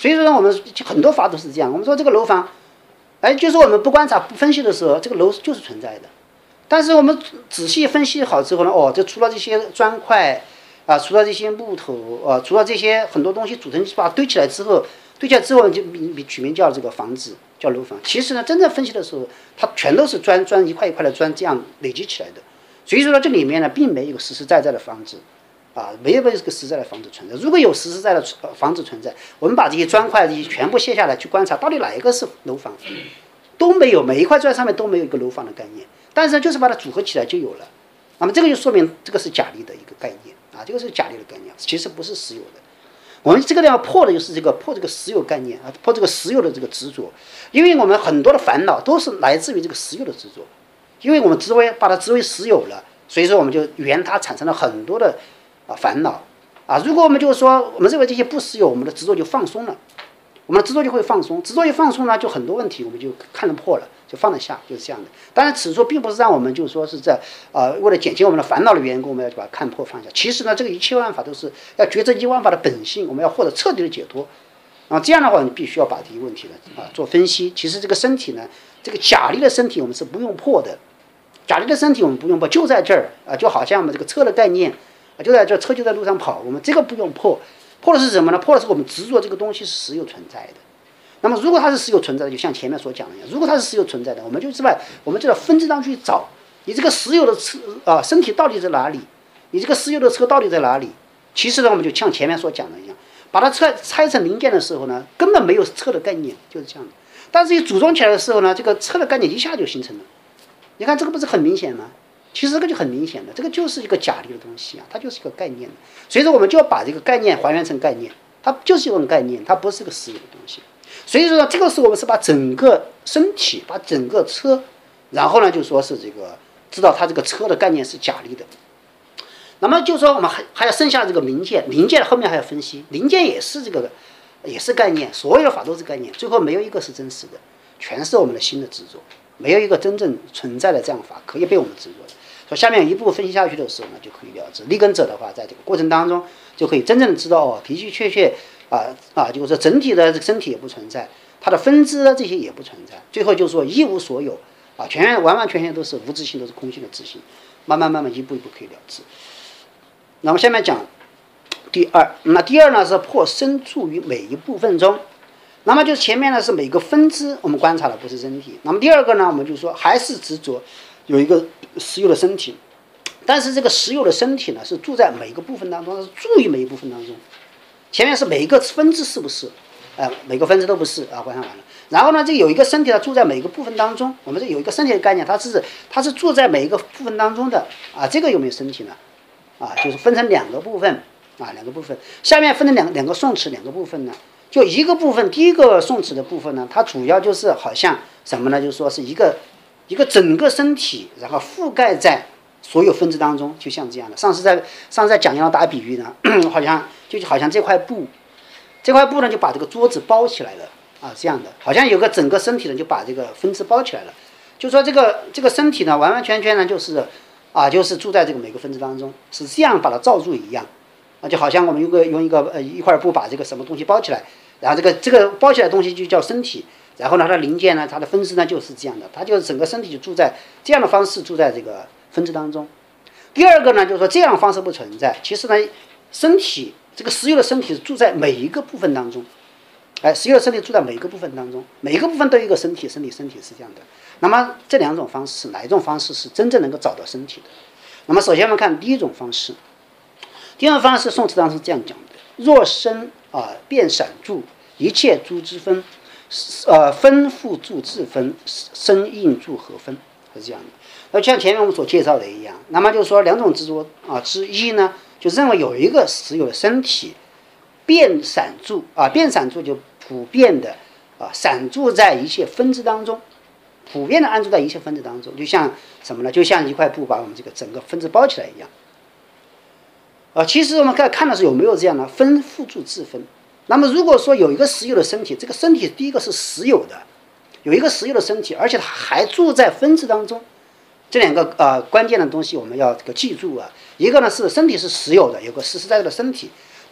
所以说我们很多法都是这样。我们说这个楼房，就是我们不观察、不分析的时候，这个楼就是存在的。但是我们仔细分析好之后呢，这除了这些砖块除了这些木头除了这些很多东西组成把它堆起来之后，就取名叫这个房子，叫楼房。其实呢，真正分析的时候，它全都是砖一块一块的砖这样累积起来的。所以说呢，这里面呢，并没有实实在在的房子没有这个实在的房子存在。如果有实在的房子存在，我们把这些砖块这些全部卸下来去观察，到底哪一个是楼房，都没有，每一块砖上面都没有一个楼房的概念。但是就是把它组合起来就有了。那么这个就说明这个是假立的一个概念这个是假立的概念，其实不是实有的。我们这个地方破的就是破这个实有概念破这个实有的这个执着。因为我们很多的烦恼都是来自于这个实有的执着，因为我们把它执为实有了，所以说我们就缘它产生了很多的烦恼如果我们就是说我们认为这些不实有，我们的执着就放松了，我们的执着就会放松，执着一放松呢，就很多问题我们就看得破了，就放得下，就是这样的。当然此处并不是让我们就是说是在为了减轻我们的烦恼的缘故，我们要把它看破放下。其实呢，这个一切万法都是要觉知一切万法的本性，我们要获得彻底的解脱这样的话你必须要把这些问题呢做分析。其实这个身体呢，这个假立的身体我们是不用破的，假立的身体我们不用破，就在这儿就好像我们这个车的概念就在这儿，车就在路上跑，我们这个不用破。破的是什么呢？破的是我们执着这个东西是实有存在的。那么如果它是实有存在的，就像前面所讲的一样，如果它是实有存在的，我们就到分支当中去找，你这个实有的身体到底在哪里，你这个实有的车到底在哪里。其实呢，我们就像前面所讲的一样，把它拆成零件的时候呢，根本没有车的概念，就是这样的。但是一组装起来的时候呢，这个车的概念一下就形成了。你看这个不是很明显吗？其实这个就很明显的，这个就是一个假立的东西它就是一个概念。所以说我们就要把这个概念还原成概念，它就是一种概念，它不是个实有的东西。所以说呢，这个时候我们是把整个身体，把整个车，然后呢就说是这个知道它这个车的概念是假立的。那么就说我们还要剩下这个零件后面还要分析，零件也是概念，所有的法都是概念，最后没有一个是真实的，全是我们的心的执着，没有一个真正存在的这样法可以被我们执着的。所以下面一步分析下去的时候呢，就可以了知。立根者的话，在这个过程当中就可以真正的知道的确就是说整体的这个身体也不存在，它的分支这些也不存在，最后就是说一无所有完全都是无自性，都是空性的自性，慢慢一步一步可以了知。那么下面讲第二，那第二呢是破身处于每一部分中。那么就是前面呢是每个分支我们观察的不是身体，那么第二个呢我们就说还是执着有一个实有的身体，但是这个实有的身体呢是住在每一个部分当中，是住于每一部分当中。前面是每一个分支是不是每个分支都不是观察完了。然后呢这有一个身体它住在每一个部分当中，我们这有一个身体的概念，它是住在每一个部分当中的这个有没有身体呢就是分成两个部分两个部分。下面分成两个宋词两个部分呢，就一个部分，第一个宋词的部分呢，它主要就是好像什么呢？就是说是一个整个身体，然后覆盖在所有分支当中，就像这样的。上次在讲要打比喻呢，好像这块布呢就把这个桌子包起来了这样的，好像有个整个身体呢就把这个分支包起来了。就说这个身体呢，完全呢就是住在这个每个分支当中，是这样把它罩住一样就好像我们用一块布把这个什么东西包起来，然后这个包起来的东西就叫身体，然后呢它的零件呢，它的分支呢就是这样的，它就是整个身体就住在这样的方式住在这个分支当中。第二个呢就是说这样的方式不存在，其实呢身体这个实有的身体是住在每一个部分当中实有的身体住在每一个部分当中，每一个部分都有一个身体是这样的。那么这两种方式哪一种方式是真正能够找到身体的？那么首先我们看第一种方式，宋词当中是这样讲的：若身遍散住，一切诸之分分复住自分，身应住合分，是这样的。那像前面我们所介绍的一样，那么就是说两种执着之一呢，就认为有一个实有的身体遍散住遍散住就普遍的散住在一切分支当中，普遍的安住在一切分支当中，就像什么呢？就像一块布把我们这个整个分支包起来一样其实我们看的是有没有这样的分复住自分。那么如果说有一个实有的身体，这个身体第一个是实有的，有一个实有的身体，而且它还住在分支当中，这两个关键的东西我们要记住一个呢是身体是实有的，有个实实在在的身体；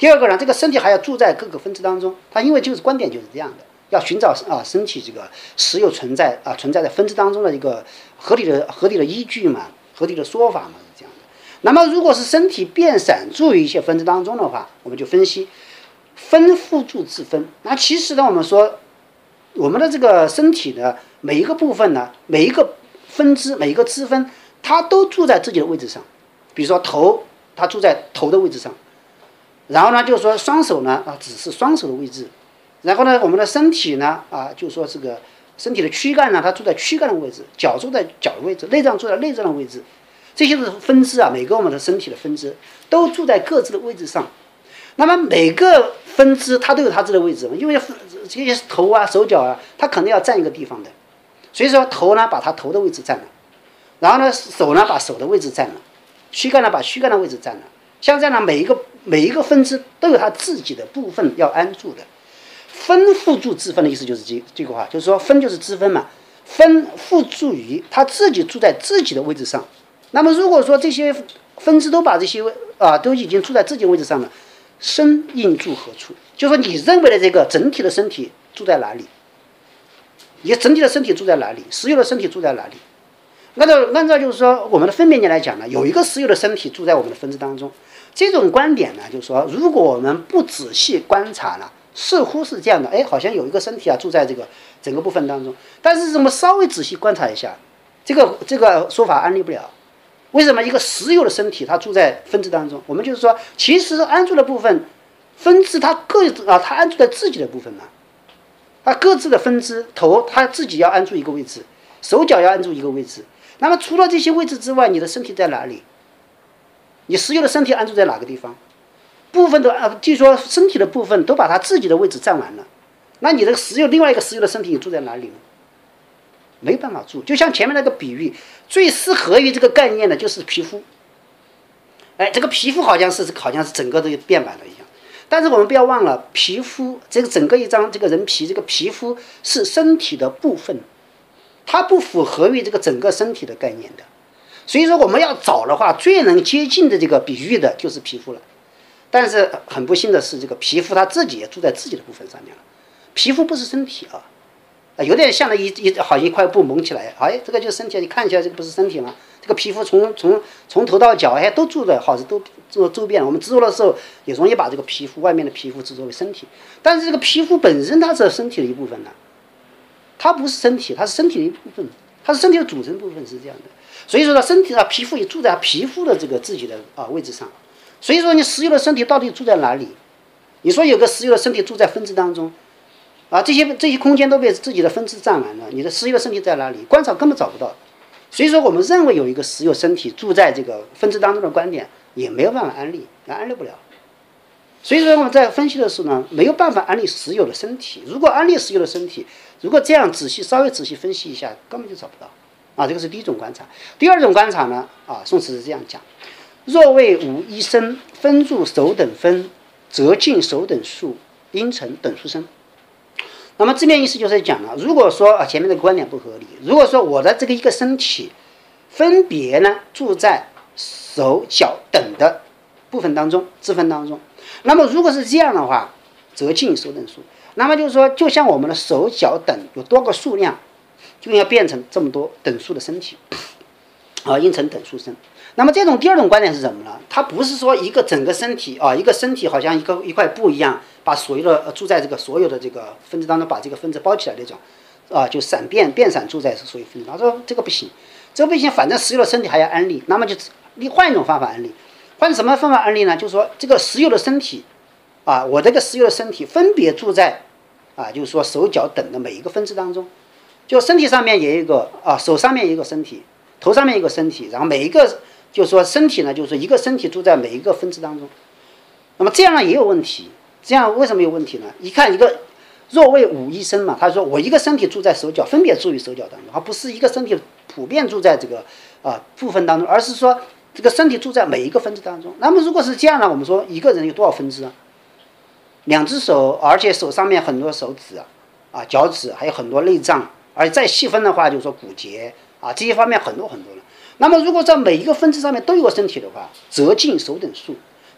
第二个呢，这个身体还要住在各个分支当中，它因为就是观点就是这样的，要寻找身体这个实有存在在分支当中的一个合理的依据嘛，合理的说法嘛，是这样的。那么如果是身体遍散住于一些分支当中的话，我们就分析分互助自分。那其实呢，我们说我们的这个身体的每一个部分呢，每一个分支，每一个支分，它都住在自己的位置上。比如说头，它住在头的位置上。然后呢，就是说双手呢只是双手的位置。然后呢，我们的身体呢就是说这个身体的躯干呢，它住在躯干的位置，脚住在脚的位置，内脏住在内脏的位置。这些是分支每个我们的身体的分支都住在各自的位置上。那么每个分支它都有它自己的位置，因为这些头手脚它肯定要占一个地方的。所以说头呢把它头的位置占了，然后呢手呢把手的位置占了，躯干呢把躯干的位置占了。像这样呢，每一个分支都有它自己的部分要安住的。分互助自分的意思就是这个话，就是说分就是支分嘛，分互助于它自己住在自己的位置上。那么如果说这些分支都把这些都已经住在自己的位置上了，身应住何处？就是说你认为的这个整体的身体住在哪里？你整体的身体住在哪里？实有的身体住在哪里？按照就是说我们的分别念来讲呢，有一个实有的身体住在我们的分支当中。这种观点呢，就是说如果我们不仔细观察呢，似乎是这样的，好像有一个身体住在这个整个部分当中。但是我们稍微仔细观察一下，这个说法安利不了。为什么一个实有的身体它住在分支当中？我们就是说，其实安住的部分分支它它安住在自己的部分嘛，它各自的分支头它自己要安住一个位置，手脚要安住一个位置。那么除了这些位置之外，你的身体在哪里？你实有的身体安住在哪个地方？部分的据说身体的部分都把它自己的位置占完了，那你的另外一个实有的身体你住在哪里呢？没办法住。就像前面那个比喻，最适合于这个概念的就是皮肤。这个皮肤好像是整个都变满了一样。但是我们不要忘了，皮肤这个整个一张这个人皮，这个皮肤是身体的部分，它不符合于这个整个身体的概念的。所以说我们要找的话，最能接近的这个比喻的就是皮肤了。但是很不幸的是，这个皮肤它自己也住在自己的部分上面了。皮肤不是身体有点像好像一块布蒙起来，这个就是身体，你看起来这个不是身体吗？这个皮肤从头到脚都住的，好像都做周边。我们制作的时候也容易把这个皮肤外面的皮肤制作为身体，但是这个皮肤本身它是身体的一部分它不是身体，它是身体的一部分，它是身体的组成部分，是这样的。所以说呢，身体皮肤也住在皮肤的这个自己的位置上。所以说你实有的身体到底住在哪里？你说有个实有的身体住在分支当中这些空间都被自己的分支占完了，你的实有的身体在哪里？观察根本找不到。所以说我们认为有一个实有身体住在这个分支当中的观点也没有办法安利不了。所以说我们在分析的时候呢，没有办法安利实有的身体。如果安利实有的身体，如果这样稍微仔细分析一下，根本就找不到这个是第一种观察。第二种观察呢宋词是这样讲：若谓无一身，分入手等分，则尽手等数，因成等数身。那么字面意思就是讲了，如果说前面的观点不合理，如果说我的这个一个身体分别呢住在手脚等的部分当中支分当中，那么如果是这样的话，则尽手等数。那么就是说，就像我们的手脚等有多个数量，就要变成这么多等数的身体因成等数身。那么这种第二种观点是什么呢？它不是说一个整个身体一个身体好像一块布一样，把所有的住在这个所有的这个分支当中，把这个分支包起来那种就变散住在所有分支当中。他说这个不行，反正实有的身体还要安利，那么就你换一种方法安利。换什么方法安利呢？就是说这个实有的身体我这个实有的身体分别住在就是说手脚等的每一个分支当中，就身体上面也有一个手上面有一个身体，头上面有一个身体，然后每一个就是说身体呢，就是说一个身体住在每一个分支当中。那么这样呢也有问题，这样为什么有问题呢？一看一个若谓无一身嘛，他说我一个身体住在手脚，分别住于手脚当中，而不是一个身体普遍住在这个部分当中，而是说这个身体住在每一个分支当中。那么如果是这样呢，我们说一个人有多少分支2只手，而且手上面很多手指脚趾，还有很多内脏，而且再细分的话就是说骨节这些方面很多很多了。那么如果在每一个分支上面都有个身体的话，则尽手等数，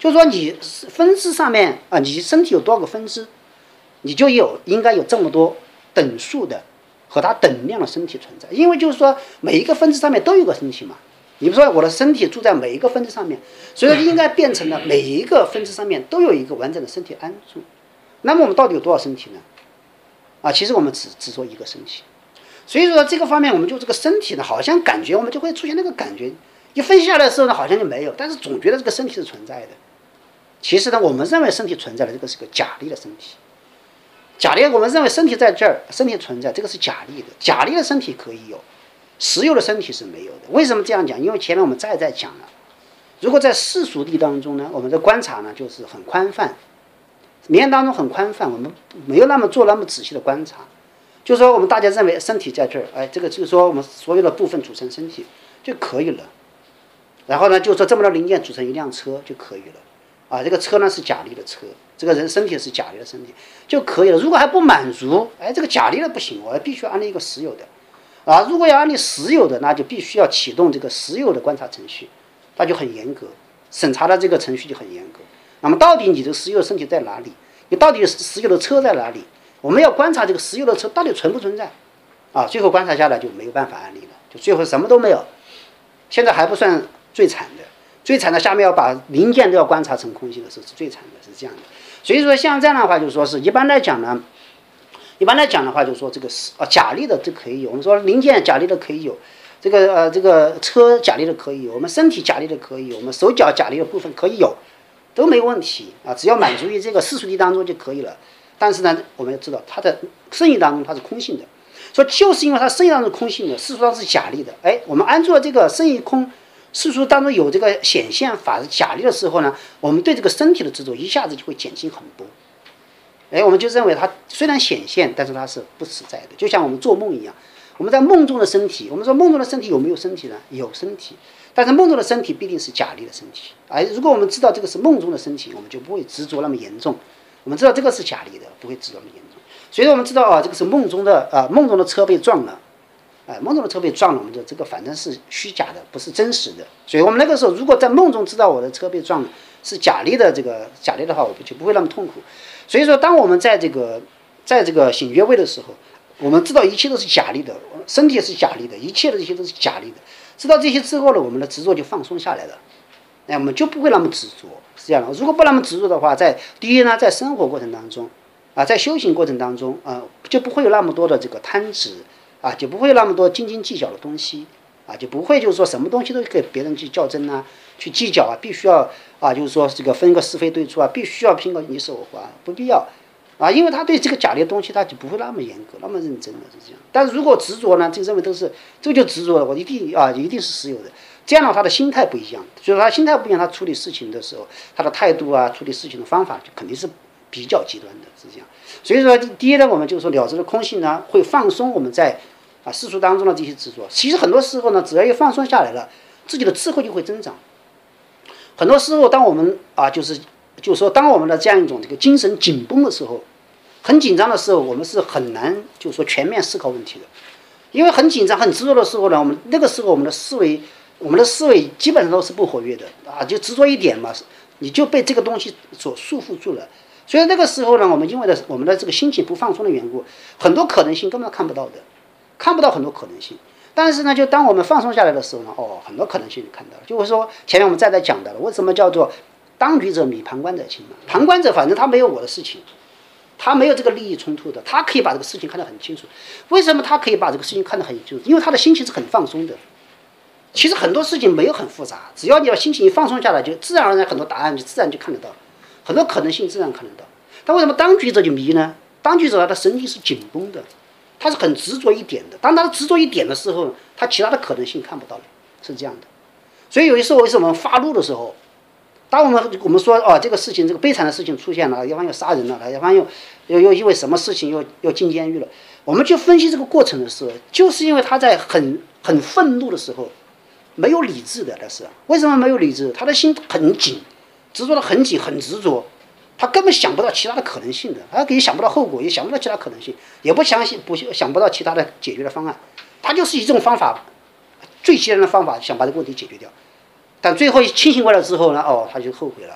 就是说你分支上面啊，你身体有多少个分支，你就应该有这么多等数的和它等量的身体存在。因为就是说每一个分支上面都有个身体嘛。你比如说我的身体住在每一个分支上面，所以应该变成了每一个分支上面都有一个完整的身体安住。那么我们到底有多少身体呢？啊，其实我们只做一个身体。所以说这个方面，我们就这个身体呢，好像感觉我们就会出现那个感觉，一分析下来的时候呢，好像就没有，但是总觉得这个身体是存在的。其实呢，我们认为身体存在的这个是个假立的身体。假立，我们认为身体在这儿，身体存在，这个是假立的。假立的身体可以有，实有的身体是没有的。为什么这样讲？因为前面我们再讲了，如果在世俗谛当中呢，我们的观察呢就是很宽泛，名言当中很宽泛，我们没有做那么仔细的观察。就是说我们大家认为身体在这儿，哎，这个就是说我们所有的部分组成身体就可以了。然后呢，就说这么多零件组成一辆车就可以了。啊，这个车呢是假立的车，这个人身体是假立的身体就可以了。如果还不满足，哎，这个假立的不行，我必须安利一个实有的。啊，如果要安利实有的，那就必须要启动这个实有的观察程序，它就很严格，审查的这个程序就很严格。那么到底你这个实有的身体在哪里？你到底实有的车在哪里？我们要观察这个实有的车到底存不存在，啊，最后观察下来就没有办法安利了，就最后什么都没有。现在还不算最惨的，最惨的下面要把零件都要观察成空性的时候是最惨的，是这样的。所以说像这样的话，就是说是一般来讲的话，就是说这个假立的这可以有，我们说零件假立的可以有，这个车假立的可以有，我们身体假立的可以有，我们手脚假立的部分可以有，都没问题啊，只要满足于这个世俗谛当中就可以了。但是呢，我们要知道它的圣义当中它是空性的，所以就是因为它圣义当中空性的，世俗当中是假立的。哎，我们安住了这个圣义空，世俗当中有这个显现法是假立的时候呢，我们对这个身体的执着一下子就会减轻很多。哎，我们就认为它虽然显现，但是它是不实在的，就像我们做梦一样。我们在梦中的身体，我们说梦中的身体有没有身体呢？有身体，但是梦中的身体必定是假立的身体。哎，如果我们知道这个是梦中的身体，我们就不会执着那么严重。我们知道这个是假立的，不会执着那么严重。所以我们知道啊，这个是梦中的车被撞了，梦中的车被撞了，我们说这个反正是虚假的，不是真实的。所以我们那个时候如果在梦中知道我的车被撞了是假立的，这个假立的话，我们就不会那么痛苦。所以说，当我们在这个醒觉位的时候，我们知道一切都是假立的，身体是假立的，一切的这些都是假立的。知道这些之后呢，我们的执着就放松下来了，我们就不会那么执着，是这样的。如果不那么执着的话，第一呢，在生活过程当中，在修行过程当中，就不会有那么多的这个贪执，就不会有那么多斤斤计较的东西，就不会就是说什么东西都给别人去较真啊，去计较必须要就是说这个分个是非对错必须要拼个你死我活不必要。因为他对这个假立的东西，他就不会那么严格、那么认真的，是这样。但是如果执着呢，就认为这就执着了，我一定是实有的。这样的话，他的心态不一样，所以他心态不一样，他处理事情的时候，他的态度处理事情的方法就肯定是比较极端的，是这样。所以说，第一呢，我们就是说了知的空性呢，会放松我们在世俗当中的这些执着。其实很多时候呢，只要一放松下来了，自己的智慧就会增长。很多时候，当我们就是说，当我们的这样一种这个精神紧绷的时候，很紧张的时候，我们是很难就是说全面思考问题的。因为很紧张、很执着的时候呢，我们那个时候我们的思维基本上都是不活跃的就执着一点嘛，你就被这个东西所束缚住了。所以那个时候呢，因为我们的这个心情不放松的缘故，很多可能性根本看不到的，看不到很多可能性。但是呢，就当我们放松下来的时候呢，很多可能性就看到了。就是说前面我们再讲到了，为什么叫做当局者迷，旁观者清嘛？旁观者反正他没有我的事情，他没有这个利益冲突的，他可以把这个事情看得很清楚。为什么他可以把这个事情看得很清楚？因为他的心情是很放松的。其实很多事情没有很复杂，只要你把心情一放松下来，就自然而然很多答案就自然就看得到，很多可能性自然看得到。但为什么当局者就迷呢？当局者他的神经是紧绷的，他是很执着一点的。当他执着一点的时候，他其他的可能性看不到了，是这样的。所以有些时候，为什么发怒的时候，当我们说这个事情，这个悲惨的事情出现了，对方又杀人了，对方又因为什么事情又进监狱了，我们去分析这个过程的时候，就是因为他在很愤怒的时候没有理智的。但是为什么没有理智？他的心很紧，执着的很紧，很执着，他根本想不到其他的可能性的，他也想不到后果，也想不到其他可能性，也想不到其他的解决的方案，他就是以这种方法，最极端的方法想把这个问题解决掉。但最后清醒过来之后呢，他就后悔了，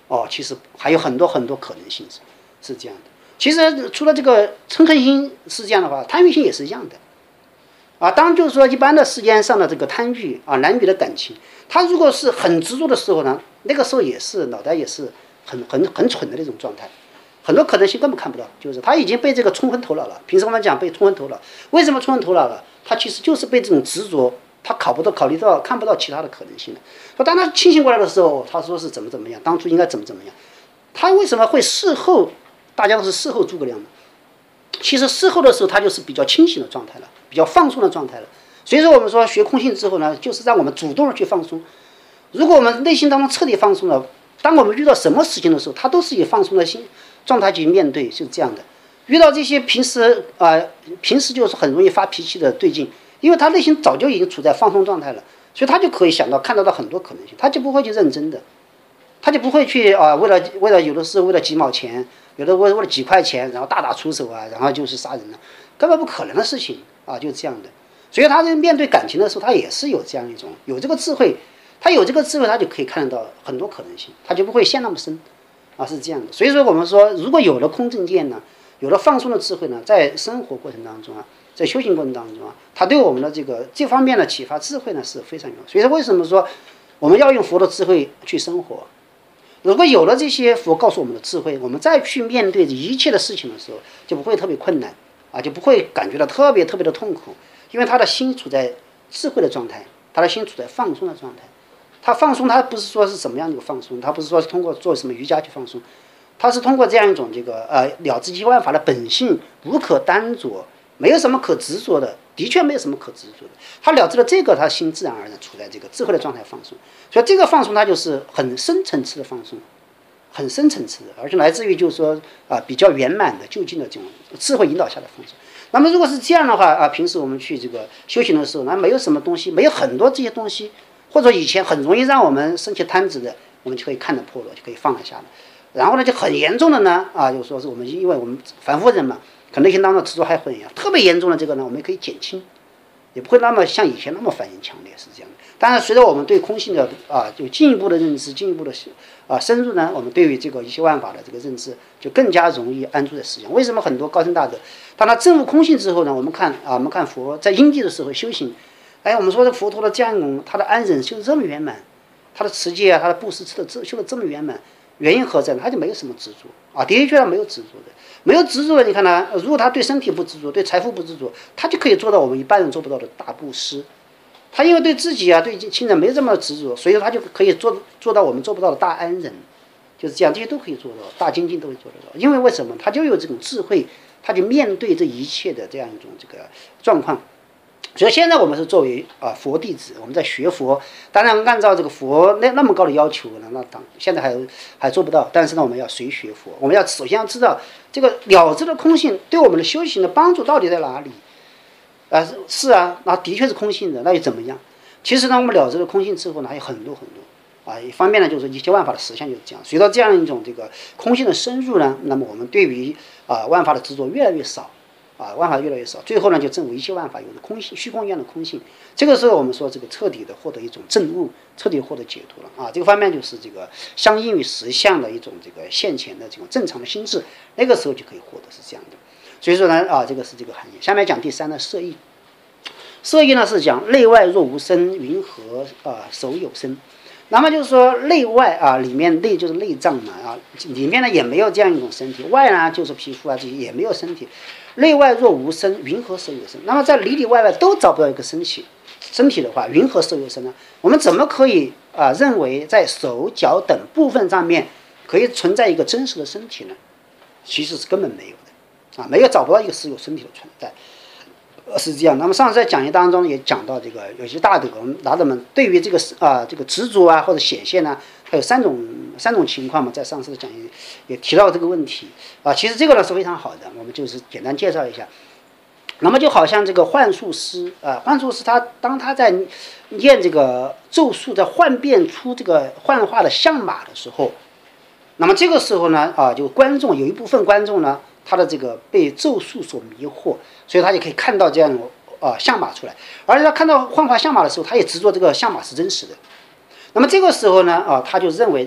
其实还有很多很多可能性是这样的。其实除了这个嗔恨心是这样的话，贪欲心也是一样的。当就是说一般的世间上的这个贪欲男女的感情，他如果是很执着的时候呢，那个时候也是脑袋也是很蠢的那种状态，很多可能性根本看不到，就是他已经被这个冲昏头脑了。平时我们讲被冲昏头脑，为什么冲昏头脑了？他其实就是被这种执着，他考虑到看不到其他的可能性了。说当他清醒过来的时候，他说是怎么样，当初应该怎么样，他为什么会事后？大家都是事后诸葛亮嘛，其实事后的时候他就是比较清醒的状态了，比较放松的状态了。所以说我们说学空性之后呢，就是让我们主动的去放松。如果我们内心当中彻底放松了，当我们遇到什么事情的时候，他都是以放松的心状态去面对，就是这样的。遇到这些平时就是很容易发脾气的对境，因为他内心早就已经处在放松状态了，所以他就可以看到很多可能性，他就不会去认真的，他就不会去为了有的是为了几毛钱，有的为了几块钱，然后大打出手然后就是杀人了，根本不可能的事情就是这样的。所以他在面对感情的时候，他也是有这样一种有这个智慧，他有这个智慧，他就可以看得到很多可能性，他就不会陷那么深是这样的。所以说我们说，如果有了空正见呢，有了放松的智慧呢，在生活过程当中在修行过程当中他对我们的这方面的启发智慧呢是非常有。所以说为什么说我们要用佛的智慧去生活？如果有了这些佛告诉我们的智慧，我们再去面对一切的事情的时候，就不会特别困难就不会感觉到特别的痛苦，因为他的心处在智慧的状态，他的心处在放松的状态。他放松，他不是说是什么样的一个放松，他不是说是通过做什么瑜伽去放松，他是通过这样一种了知一切万法的本性，无可单着，没有什么可执着的，的确没有什么可执着的。他了知了这个，他心自然而然处在这个智慧的状态放松。所以这个放松，它就是很深层次的放松，很深层次的，而且来自于就是说比较圆满的就近的这种智慧引导下的放松。那么如果是这样的话平时我们去修行的时候，那没有什么东西，没有很多这些东西，或者以前很容易让我们升起贪执的，我们就可以看得破了，就可以放得下了。然后呢，就很严重的呢就是说是我们因为我们凡夫人嘛，可能内心当中执着还很严，特别严重的这个呢，我们可以减轻，也不会那么像以前那么反应强烈，是这样的。当然，随着我们对空性的就进一步的认知，进一步的深入呢，我们对于这个一切万法的这个认知就更加容易安住在实相。为什么很多高僧大德，当他证悟空性之后呢，我们看佛在因地的时候修行，我们说这佛陀的降龙，他的安忍修得这么圆满，他的持戒他的布施修得这么圆满，原因何在呢？他就没有什么执着的确没有执着的，没有执着的。你看他，如果他对身体不执着，对财富不执着，他就可以做到我们一般人做不到的大布施。他因为对自己对亲人没这么执着，所以他就可以做到我们做不到的大安忍，就是这样，这些都可以做到，大精进都可以做得到。因为为什么？他就有这种智慧，他就面对这一切的这样一种状况。所以现在我们是作为佛弟子，我们在学佛，当然按照这个佛那么高的要求呢，现在还做不到。但是呢，我们要随学佛，我们要首先要知道这个了知的空性对我们的修行的帮助到底在哪里。是那的确是空性的，那又怎么样？其实呢，我们了知了空性之后呢，还有很多一方面呢，就是一切万法的实相就是这样。随着这样一种空性的深入呢，那么我们对于万法的执着越来越少，万法越来越少，最后呢就证悟一切万法有着空性，虚空一样的空性。这个时候我们说彻底的获得一种证悟，彻底获得解脱了这个方面就是相应于实相的一种现前的这种正常的心智，那个时候就可以获得，是这样的。所以说呢这个是这个含义。下面讲第三呢，摄意。摄意呢是讲内外若无生，云何手有生。那么就是说内外里面内就是内脏嘛里面呢也没有这样一种身体，外呢就是皮肤这些也没有身体。内外若无生，云何手有生？那么在里里外外都找不到一个身体的话，云何手有生呢？我们怎么可以认为在手脚等部分上面可以存在一个真实的身体呢？其实是根本没有的没有找不到一个实有身体的存在。是这样。那么上次在讲义当中也讲到有些大德们对于这个执着或者显现还有三种情况嘛，在上次的讲义也提到这个问题其实这个呢是非常好的，我们就是简单介绍一下。那么就好像幻术师幻术师当他在念咒术，在幻变出幻化的相马的时候，那么这个时候呢就观众有一部分观众呢，他的被咒术所迷惑，所以他也可以看到这样相马出来，而且他看到幻化相马的时候，他也执着这个相马是真实的。那么这个时候呢他就认为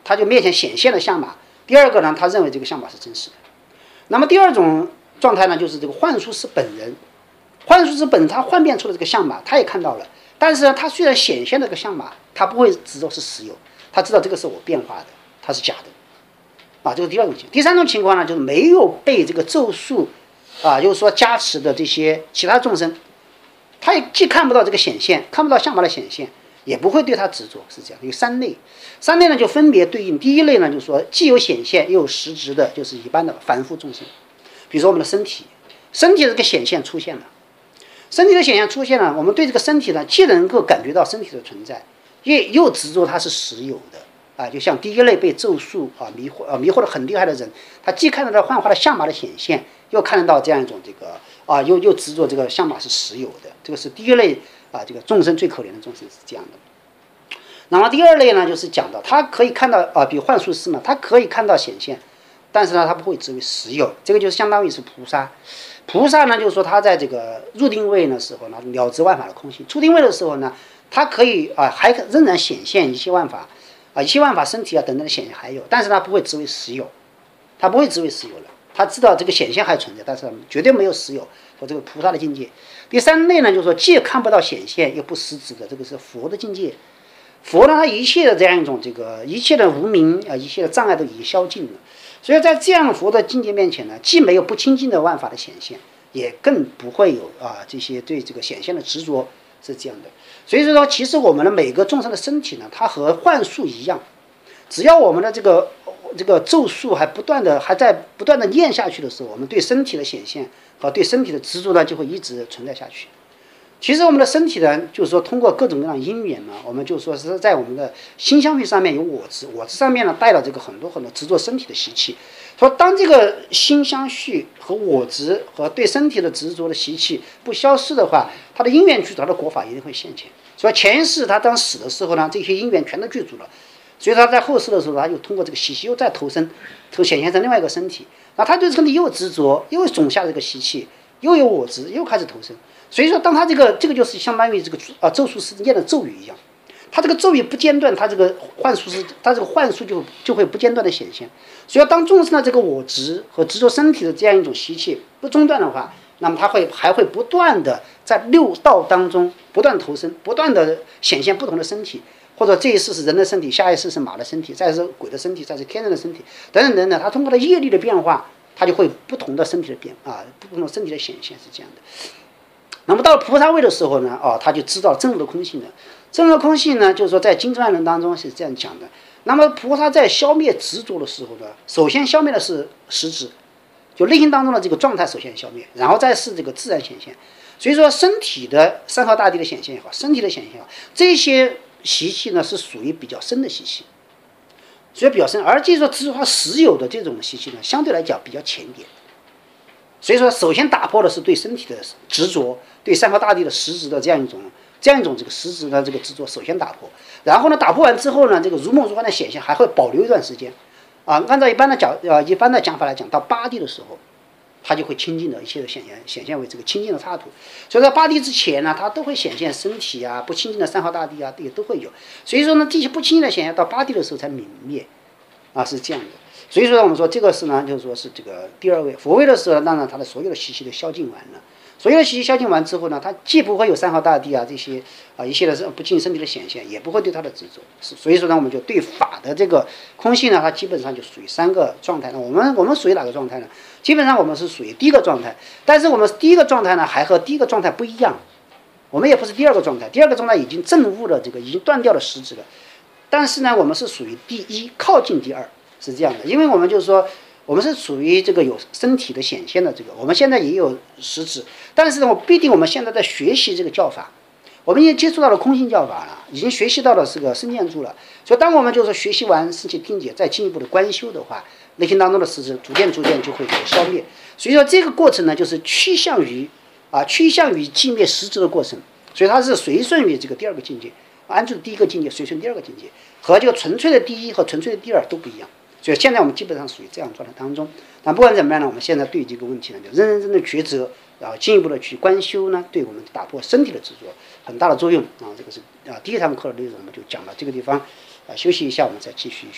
他就面前显现了相马；第二个呢，他认为这个相马是真实的。那么第二种状态呢，就是这个幻术师本人，幻术师本人他幻变出了这个相马，他也看到了，但是呢，他虽然显现了这个相马，他不会知道是实有，他知道这个是我变化的，它是假的，这是第二种情况。第三种情况呢，就是没有被这个咒术就是说加持的这些其他众生，他也既看不到这个显现，看不到相马的显现，也不会对他执着，是这样。有三类，三类呢就分别对应。第一类呢，就是说既有显现又有实质的，就是一般的凡夫众生。比如说我们的身体，身体的这个显现出现了，身体的显现出现了，我们对这个身体呢，既能够感觉到身体的存在，又执着它是实有的就像第一类被咒术迷惑的很厉害的人，他既看得到幻化的相马的显现，又看得到这样一种这个又执着这个相马是实有的，这个是第一类这个众生最可怜的众生是这样的。那么第二类呢，就是讲到他可以看到比如幻术师嘛，他可以看到显现，但是呢，他不会执为实有，这个就相当于是菩萨。菩萨呢，就是说他在这个入定位的时候呢，了知万法的空性；出定位的时候呢，他可以还仍然显现一切万法一切万法身体等等的显现还有，但是他不会执为实有，他不会执为实有了。他知道这个显现还存在，但是绝对没有实有和这个菩萨的境界。第三类呢，就是说既看不到显现又不实质的，这个是佛的境界。佛呢，他一切的这样一种这个一切的无明一切的障碍都已经消尽了。所以在这样佛的境界面前呢，既没有不清净的万法的显现，也更不会有这些对这个显现的执着，是这样的。所以说，其实我们的每个众生的身体呢，它和幻术一样，只要我们的这个咒术还在不断的念下去的时候，我们对身体的显现和对身体的执着呢，就会一直存在下去。其实我们的身体呢，就是说通过各种各样的因缘呢，我们就说是在我们的心相续上面有我执，我执上面呢带了这个很多执着身体的习气。说当这个心相续和我执和对身体的执着的习气不消失的话，它的因缘具足，它的果法一定会现前。所以前世他当死的时候呢，这些因缘全都具足了，所以他在后世的时候，他又通过这个习气又再投生，显现成另外一个身体。那他对身体又执着，又种下这个习气，又有我执，又开始投生。所以说，当他这个就是相当于这个咒术师念的咒语一样，他这个咒语不间断，他这个幻术师，他这个幻术就会不间断的显现。所以当众生的这个我执和执着身体的这样一种习气不中断的话，那么他还会不断的在六道当中不断投生，不断的显现不同的身体，或者这一世是人的身体，下一世是马的身体，再是鬼的身体，再是天人的身体，等等等等。他通过的业力的变化，他就会不同的身体的不同的身体的显现，是这样的。那么到了菩萨位的时候呢，他就知道真如的空性了。真如的空性呢，就是说在经传论当中是这样讲的。那么菩萨在消灭执着的时候呢，首先消灭的是实质，就内心当中的这个状态首先消灭，然后再是这个自然显现。所以说身体的三号大地的显现也好，身体的显现也好，这些习气呢是属于比较深的习气，所以比较深。而就是说执着它实有的这种习气呢，相对来讲比较浅一点。所以说，首先打破的是对身体的执着，对三号大地的实质的这样一种这个实质的这个执着，首先打破。然后呢，打破完之后呢，这个如梦如幻的显现还会保留一段时间，按照一般的讲法来讲，到八地的时候，它就会清净的一切的显现为这个清净的刹土。所以在八地之前呢，它都会显现身体不清净的三号大地也都会有。所以说呢，这些不清净的显现到八地的时候才泯灭，是这样的。所以说我们说这个是呢，就是说是这个第二位佛位的时候，当然它的所有的习气都消尽完了。所有的习气消尽完之后呢，它既不会有三号大地这些一切的不净身体的显现，也不会对它的执着。所以说呢，我们就对法的这个空性呢，它基本上就属于三个状态。那我们属于哪个状态呢？基本上我们是属于第一个状态，但是我们第一个状态呢，还和第一个状态不一样。我们也不是第二个状态，第二个状态已经证悟了已经断掉了实质了。但是呢，我们是属于第一，靠近第二。是这样的，因为我们就是说，我们是属于这个有身体的显现的这个，我们现在也有实质，但是呢，毕竟我们现在在学习这个教法，我们已经接触到了空性教法了，已经学习到了这个身见住了。所以当我们就是学习完事情听解，再进一步的观修的话，内心当中的实质逐渐就会消灭。所以说这个过程呢，就是趋向于寂灭实质的过程。所以它是随顺于这个第二个境界，安住的第一个境界随顺第二个境界，和这个纯粹的第一和纯粹的第二都不一样。所以现在我们基本上属于这样状态当中。但不管怎么样呢，我们现在对这个问题呢，就认真的抉择，然后进一步的去观修呢，对我们打破身体的执着很大的作用。这个是第一堂课的内容，我们就讲到这个地方，休息一下，我们再继续学习。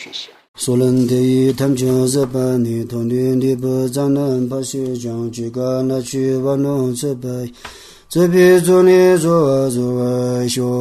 所论的一探究日本的同年的不长能把学将这个那去玩弄这边这边做你做做修